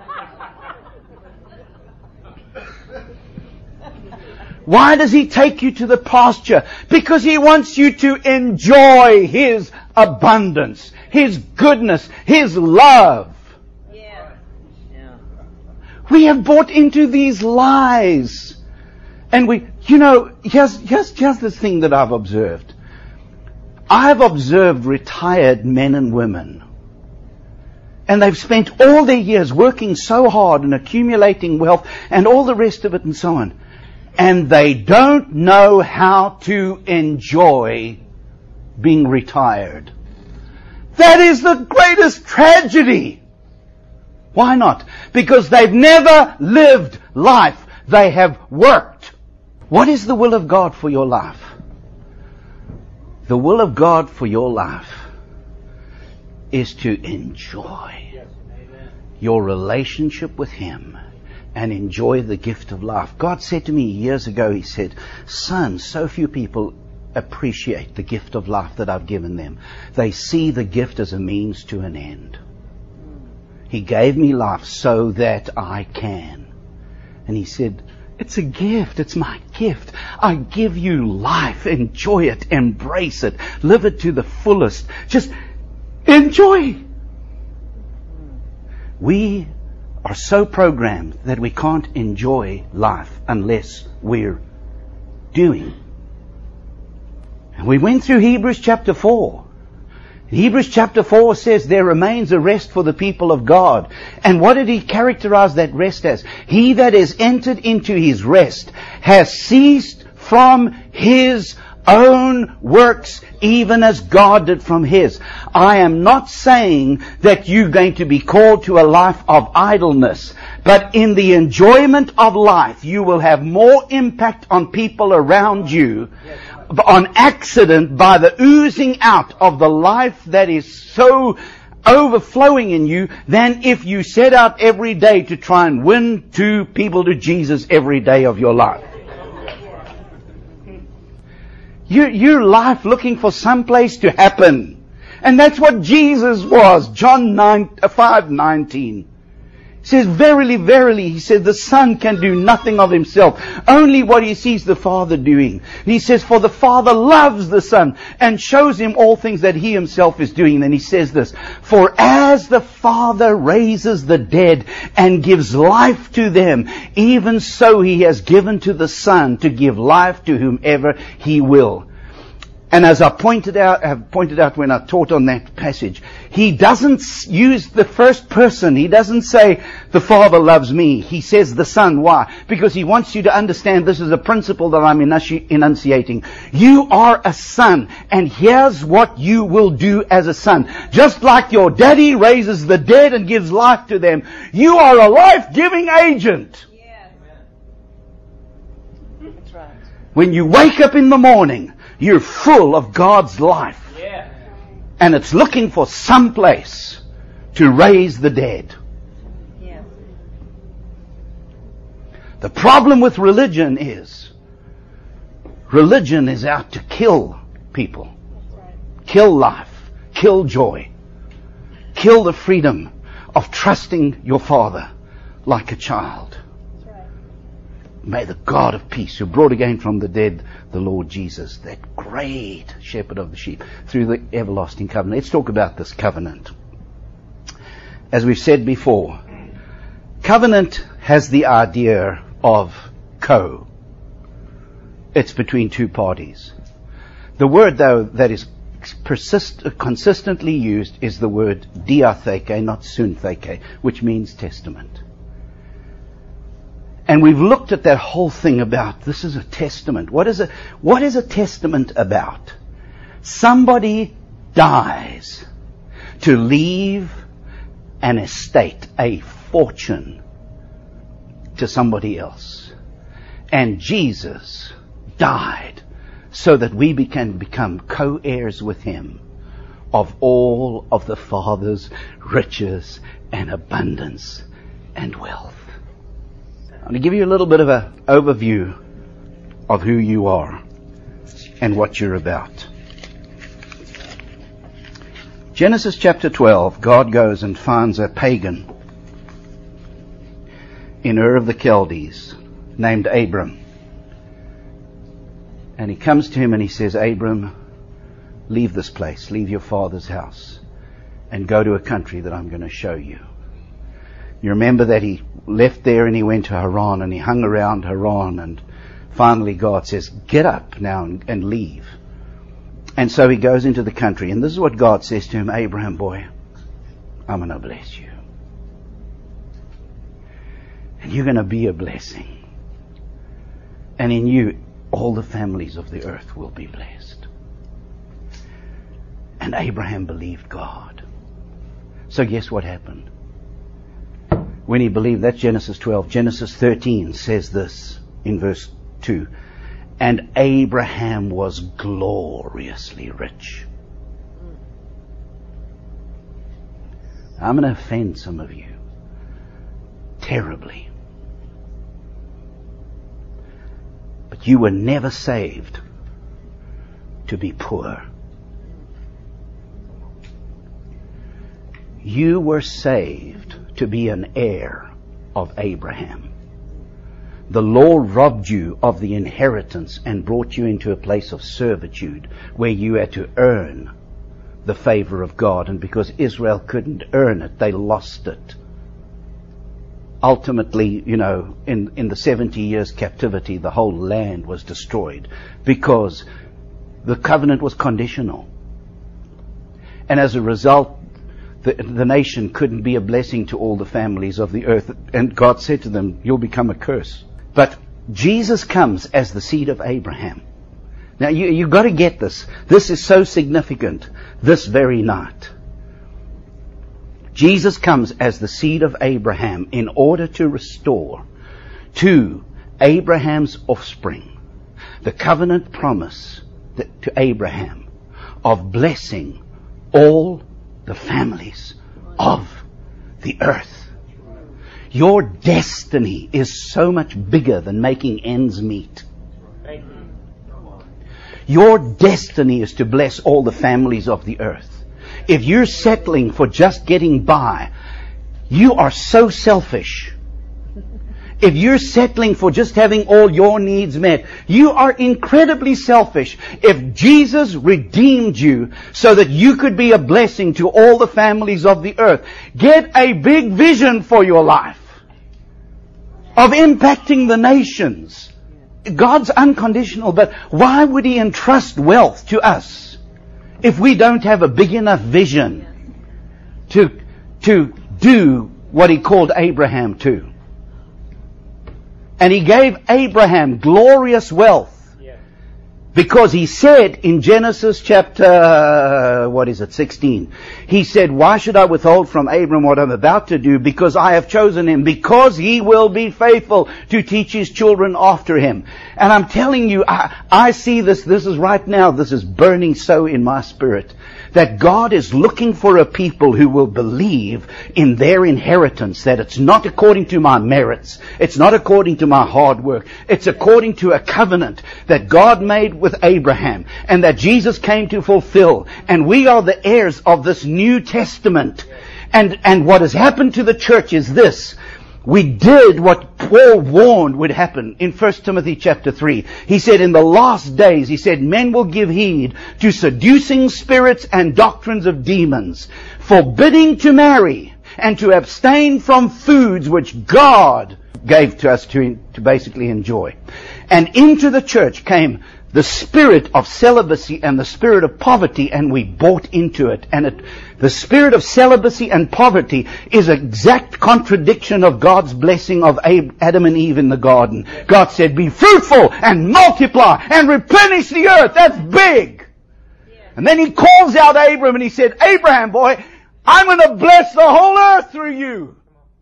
Why does He take you to the pasture? Because He wants you to enjoy His abundance. His goodness, His love. Yeah. Yeah. We have bought into these lies. And here's the thing that I've observed. I've observed retired men and women. And they've spent all their years working so hard and accumulating wealth and all the rest of it and so on. And they don't know how to enjoy being retired. That is the greatest tragedy. Why not? Because they've never lived life. They have worked. What is the will of God for your life? The will of God for your life is to enjoy your relationship with Him and enjoy the gift of life. God said to me years ago, He said, "Son, so few people appreciate the gift of life that I've given them. They see the gift as a means to an end. He gave me life so that I can." And He said, "It's a gift. It's my gift. I give you life. Enjoy it. Embrace it. Live it to the fullest. Just enjoy." We are so programmed that we can't enjoy life unless we're doing. And we went through Hebrews chapter 4. Hebrews chapter 4 says there remains a rest for the people of God. And what did He characterize that rest as? He that has entered into His rest has ceased from his own works, even as God did from His. I am not saying that you're going to be called to a life of idleness, but in the enjoyment of life, you will have more impact on people around you on accident by the oozing out of the life that is so overflowing in you than if you set out every day to try and win 2 people to Jesus every day of your life. Your life looking for some place to happen. And that's what Jesus was. John 5:19. He says, "Verily, verily," He says, "the Son can do nothing of Himself, only what He sees the Father doing." And He says, "For the Father loves the Son and shows Him all things that He Himself is doing." And then He says this, "For as the Father raises the dead and gives life to them, even so He has given to the Son to give life to whomever He will." And as I have pointed out when I taught on that passage, He doesn't use the first person. He doesn't say, "The Father loves me." He says the Son. Why? Because He wants you to understand this is a principle that I'm enunciating. You are a son, and here's what you will do as a son. Just like your daddy raises the dead and gives life to them, you are a life-giving agent. Yes. That's right. When you wake up in the morning, you're full of God's life. Yeah. And it's looking for some place to raise the dead. Yes. The problem with religion is out to kill people. That's right. Kill life. Kill joy. Kill the freedom of trusting your Father like a child. That's right. May the God of peace, who brought again from the dead the Lord Jesus, that great shepherd of the sheep, through the everlasting covenant. Let's talk about this covenant. As we've said before, covenant has the idea of co. It's between 2 parties. The word, though, that is consistently used is the word diatheke, not syntheke, which means testament. And we've looked at that whole thing about this is a testament. What is a testament about? Somebody dies to leave an estate, a fortune, to somebody else. And Jesus died so that we can become co-heirs with Him of all of the Father's riches and abundance and wealth. I'm going to give you a little bit of an overview of who you are and what you're about. Genesis chapter 12, God goes and finds a pagan in Ur of the Chaldees named Abram. And He comes to him and He says, "Abram, leave this place, leave your father's house, and go to a country that I'm going to show you. You remember that he left there and he went to Haran, and he hung around Haran, and finally God says, get up now and leave. And so he goes into the country, and this is what God says to him, Abraham, boy, I'm going to bless you. And you're going to be a blessing. And in you, all the families of the earth will be blessed. And Abraham believed God. So guess what happened? When he believed, that's Genesis 12. Genesis 13 says this in verse 2. And Abraham was gloriously rich. I'm going to offend some of you terribly. But you were never saved to be poor. You were saved to be an heir of Abraham. The law robbed you of the inheritance and brought you into a place of servitude where you had to earn the favor of God. And because Israel couldn't earn it, they lost it. Ultimately, in the 70 years captivity, the whole land was destroyed because the covenant was conditional. And as a result, the nation couldn't be a blessing to all the families of the earth. And God said to them, you'll become a curse. But Jesus comes as the seed of Abraham. Now you've got to get this. This is so significant this very night. Jesus comes as the seed of Abraham in order to restore to Abraham's offspring the covenant promise to Abraham of blessing all the families of the earth. Your destiny is so much bigger than making ends meet. Your destiny is to bless all the families of the earth. If you're settling for just getting by, you are so selfish. If you're settling for just having all your needs met, you are incredibly selfish. If Jesus redeemed you so that you could be a blessing to all the families of the earth, get a big vision for your life of impacting the nations. God's unconditional, but why would He entrust wealth to us if we don't have a big enough vision to do what He called Abraham to? And He gave Abraham glorious wealth because He said in Genesis chapter, 16, He said, why should I withhold from Abram what I'm about to do? Because I have chosen him, because he will be faithful to teach his children after him. And I'm telling you, I see this is right now, this is burning so in my spirit, that God is looking for a people who will believe in their inheritance, that it's not according to my merits, it's not according to my hard work, it's according to a covenant that God made with Abraham and that Jesus came to fulfill. And we are the heirs of this New Testament. And what has happened to the church is this. We did what Paul warned would happen in 1 Timothy chapter 3. He said in the last days, he said, men will give heed to seducing spirits and doctrines of demons, forbidding to marry and to abstain from foods which God gave to us to basically enjoy. And into the church came the spirit of celibacy and the spirit of poverty, and we bought into it. And the spirit of celibacy and poverty is an exact contradiction of God's blessing of Adam and Eve in the garden. God said, be fruitful and multiply and replenish the earth. That's big. And then He calls out Abram and He said, Abraham, boy, I'm going to bless the whole earth through you.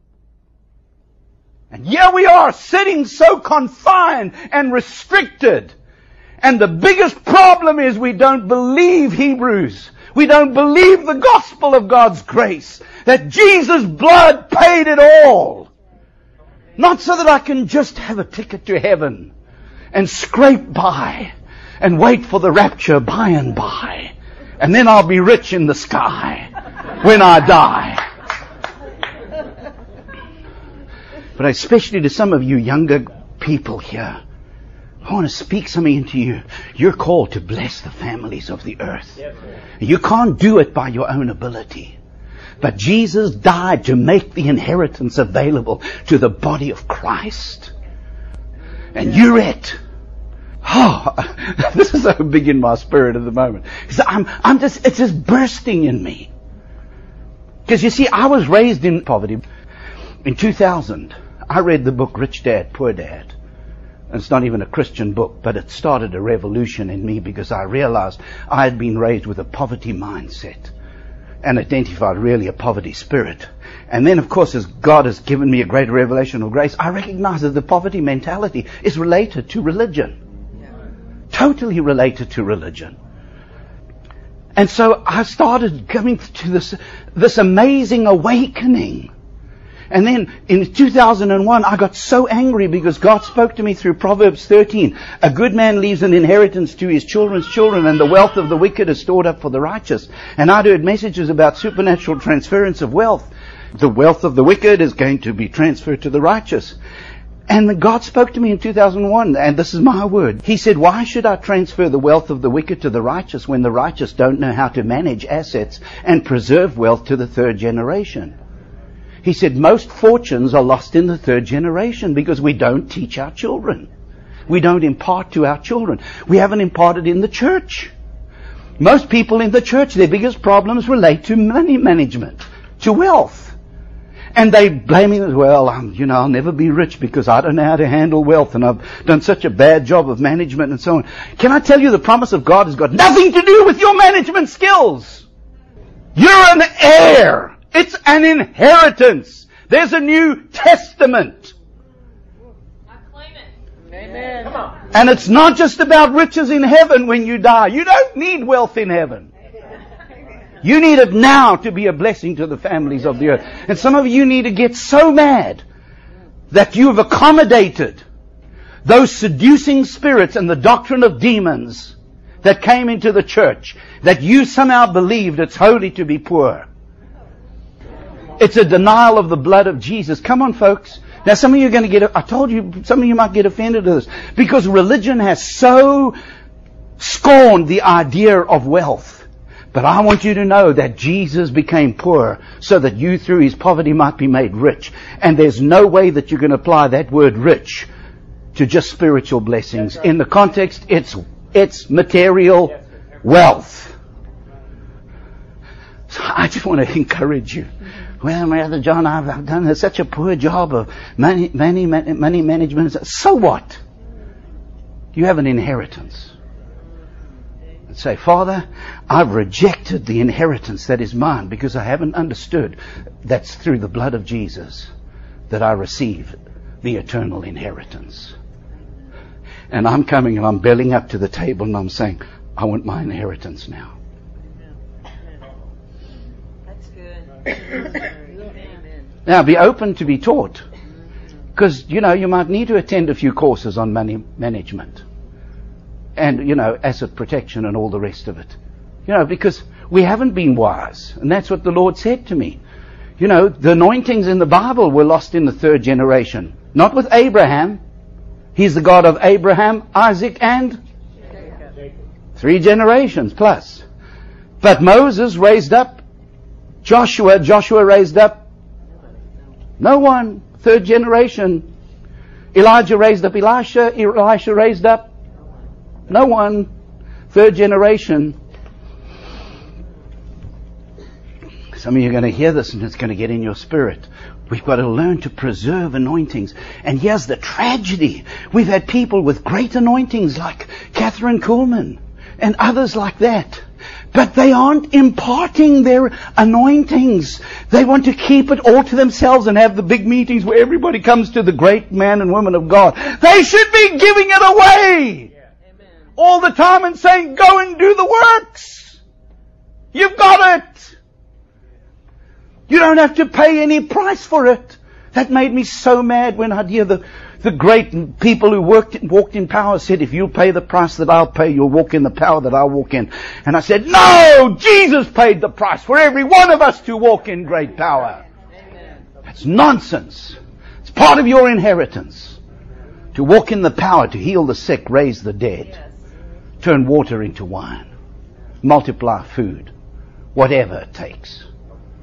And here we are sitting so confined and restricted. And the biggest problem is we don't believe Hebrews. We don't believe the gospel of God's grace. That Jesus' blood paid it all. Not so that I can just have a ticket to heaven and scrape by and wait for the rapture by and by. And then I'll be rich in the sky when I die. But especially to some of you younger people here, I want to speak something into you. You're called to bless the families of the earth. You can't do it by your own ability. But Jesus died to make the inheritance available to the body of Christ. And you're it. Oh, this is so big in my spirit at the moment. It's just bursting in me. Because you see, I was raised in poverty. In 2000, I read the book Rich Dad, Poor Dad. And it's not even a Christian book, but it started a revolution in me because I realized I had been raised with a poverty mindset and identified really a poverty spirit. And then, of course, as God has given me a greater revelation of grace, I recognize that the poverty mentality is related to religion. Totally related to religion. And so I started coming to this amazing awakening. And then in 2001, I got so angry because God spoke to me through Proverbs 13. A good man leaves an inheritance to his children's children, and the wealth of the wicked is stored up for the righteous. And I'd heard messages about supernatural transference of wealth. The wealth of the wicked is going to be transferred to the righteous. And God spoke to me in 2001, and this is my word. He said, why should I transfer the wealth of the wicked to the righteous when the righteous don't know how to manage assets and preserve wealth to the third generation? He said, most fortunes are lost in the third generation because we don't teach our children. We don't impart to our children. We haven't imparted in the church. Most people in the church, their biggest problems relate to money management, to wealth. And they blame me as well, I'll never be rich because I don't know how to handle wealth and I've done such a bad job of management and so on. Can I tell you the promise of God has got nothing to do with your management skills? You're an heir. It's an inheritance. There's a New Testament. I claim it. Amen. Come on. And it's not just about riches in heaven when you die. You don't need wealth in heaven. You need it now to be a blessing to the families of the earth. And some of you need to get so mad that you've accommodated those seducing spirits and the doctrine of demons that came into the church, that you somehow believed it's holy to be poor. It's a denial of the blood of Jesus. Come on, folks. Now, some of you are going to get, I told you, some of you might get offended at this, because religion has so scorned the idea of wealth. But I want you to know that Jesus became poor so that you through His poverty might be made rich. And there's no way that you can apply that word rich to just spiritual blessings. In the context, it's material wealth. So I just want to encourage you. Well, Brother John, I've done such a poor job of money management. So what? You have an inheritance. And say, Father, I've rejected the inheritance that is mine because I haven't understood that's through the blood of Jesus that I receive the eternal inheritance. And I'm coming and I'm belling up to the table and I'm saying, I want my inheritance now. That's good. Amen. Now, be open to be taught. Because, you might need to attend a few courses on money management. And, asset protection and all the rest of it. Because we haven't been wise. And that's what the Lord said to me. The anointings in the Bible were lost in the third generation. Not with Abraham. He's the God of Abraham, Isaac, and Jacob. 3 generations plus. But Moses raised up Joshua raised up no one. 3rd generation. Elijah raised up Elisha raised up no one. 3rd generation. Some of you are going to hear this and it's going to get in your spirit. We've got to learn to preserve anointings. And here's the tragedy. We've had people with great anointings like Catherine Kuhlman and others like that. But they aren't imparting their anointings. They want to keep it all to themselves and have the big meetings where everybody comes to the great man and woman of God. They should be giving it away all the time and saying, go and do the works. You've got it. You don't have to pay any price for it. That made me so mad when I'd hear the great people who walked in power said, if you'll pay the price that I'll pay, you'll walk in the power that I'll walk in. And I said, no! Jesus paid the price for every one of us to walk in great power. Amen. That's nonsense. It's part of your inheritance. To walk in the power, to heal the sick, raise the dead, turn water into wine, multiply food, whatever it takes.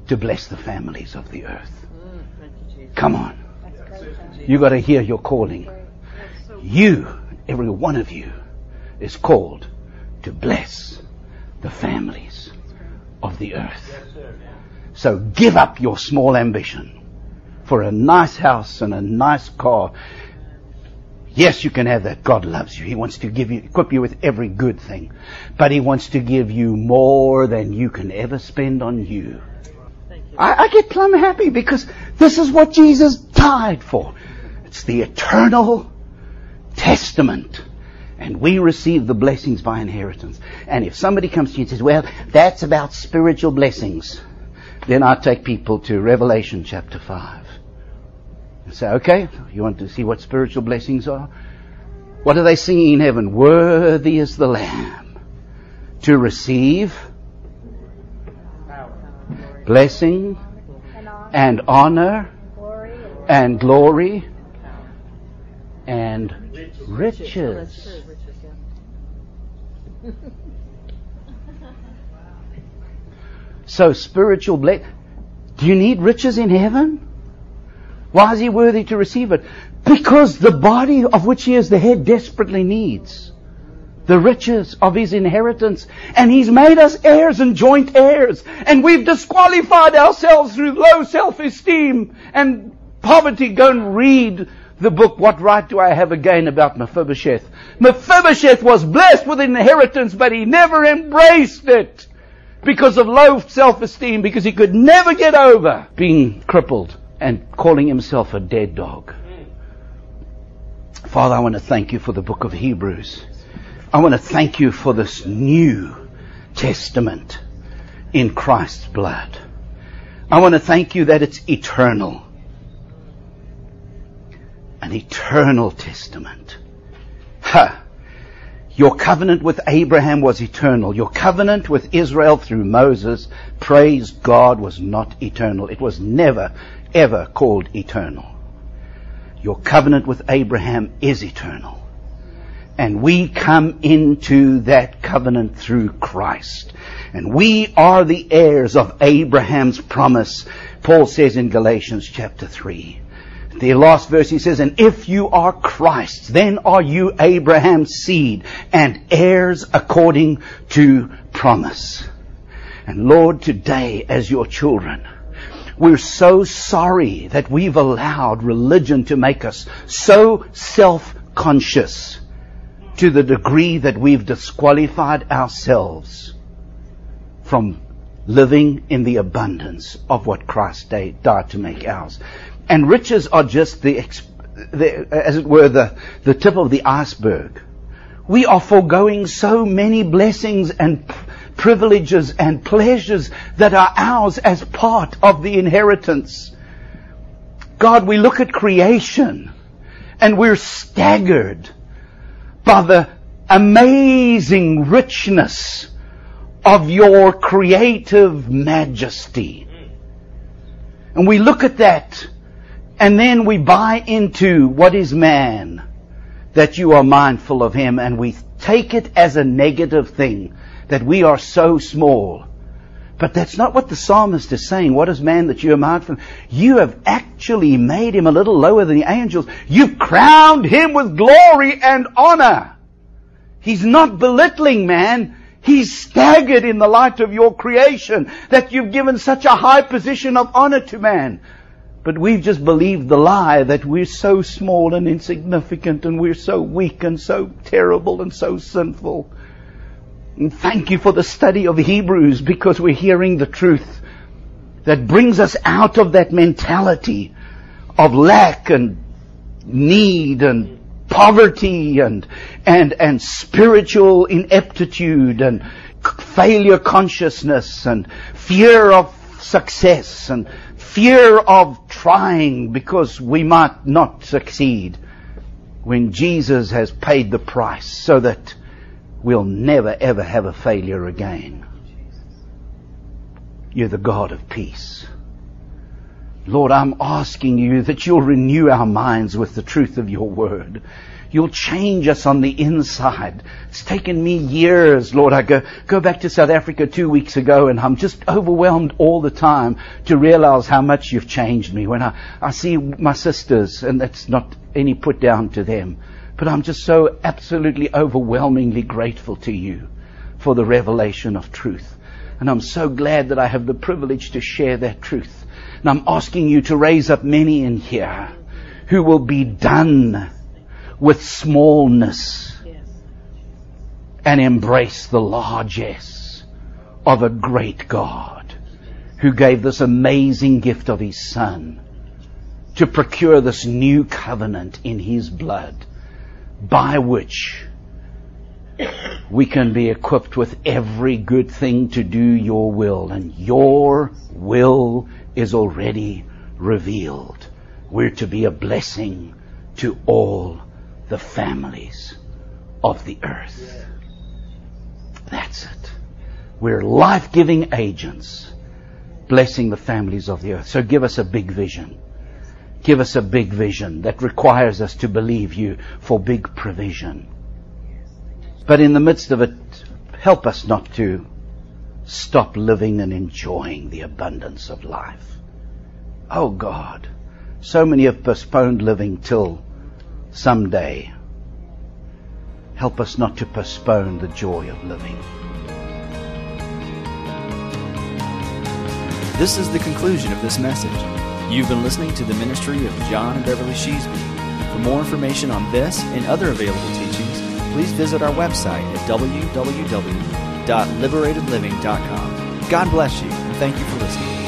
to bless the families of the earth. Come on. You got to hear your calling. You, every one of you, is called to bless the families of the earth. So give up your small ambition for a nice house and a nice car. Yes, you can have that. God loves you. He wants to equip you with every good thing. But He wants to give you more than you can ever spend on you. I get plumb happy because this is what Jesus died for. It's the eternal testament. And we receive the blessings by inheritance. And if somebody comes to you and says, well, that's about spiritual blessings, then I take people to Revelation chapter 5. And say, okay, you want to see what spiritual blessings are? What are they singing in heaven? Worthy is the Lamb to receive blessing and honor and glory and riches. So spiritual blessing. Do you need riches in heaven? Why is He worthy to receive it? Because the body of which He is the head desperately needs the riches of His inheritance. And He's made us heirs and joint heirs. And we've disqualified ourselves through low self-esteem and poverty. Go and read the book, What Right Do I Have Again, about Mephibosheth. Mephibosheth was blessed with inheritance, but he never embraced it because of low self-esteem, because he could never get over being crippled and calling himself a dead dog. Father, I want to thank You for the book of Hebrews. I want to thank You for this new testament in Christ's blood. I want to thank You that it's eternal. An eternal testament. Your covenant with Abraham was eternal. Your covenant with Israel through Moses, praise God, was not eternal. It was never, ever called eternal. Your covenant with Abraham is eternal. And we come into that covenant through Christ. And we are the heirs of Abraham's promise. Paul says in Galatians chapter 3. The last verse he says, and if you are Christ's, then are you Abraham's seed and heirs according to promise. And Lord, today as Your children, we're so sorry that we've allowed religion to make us so self-conscious to the degree that we've disqualified ourselves from living in the abundance of what Christ died to make ours. And riches are just as it were, the tip of the iceberg. We are foregoing so many blessings and privileges and pleasures that are ours as part of the inheritance. God, we look at creation and we're staggered by the amazing richness of Your creative majesty. And we look at that, and then we buy into what is man, that You are mindful of him, and we take it as a negative thing, that we are so small. But that's not what the psalmist is saying. What is man that You are mindful of? You have actually made him a little lower than the angels. You've crowned him with glory and honor. He's not belittling man. He's staggered in the light of Your creation, that You've given such a high position of honor to man. But we've just believed the lie that we're so small and insignificant, and we're so weak and so terrible and so sinful. And thank You for the study of Hebrews, because we're hearing the truth that brings us out of that mentality of lack and need and poverty and spiritual ineptitude and failure consciousness and fear of success and fear of trying because we might not succeed, when Jesus has paid the price so that we'll never ever have a failure again. You're the God of peace. Lord, I'm asking you that you'll renew our minds with the truth of your word. You'll change us on the inside. It's taken me years, Lord. I go back to South Africa 2 weeks ago, and I'm just overwhelmed all the time to realize how much you've changed me. When I see my sisters, and that's not any put down to them, but I'm just so absolutely overwhelmingly grateful to you for the revelation of truth. And I'm so glad that I have the privilege to share that truth. And I'm asking you to raise up many in here who will be done with smallness and embrace the largesse of a great God who gave this amazing gift of His Son to procure this new covenant in His blood, by which we can be equipped with every good thing to do your will. And your will is already revealed. We're to be a blessing to all the families of the earth. That's it. We're life-giving agents blessing the families of the earth. So give us a big vision. Give us a big vision that requires us to believe you for big provision. But in the midst of it, help us not to stop living and enjoying the abundance of life. Oh God, so many have postponed living till someday. Help us not to postpone the joy of living. This is the conclusion of this message. You've been listening to the ministry of John and Beverly Sheasby. For more information on this and other available teachings, please visit our website at www.liberatedliving.com. God bless you, and thank you for listening.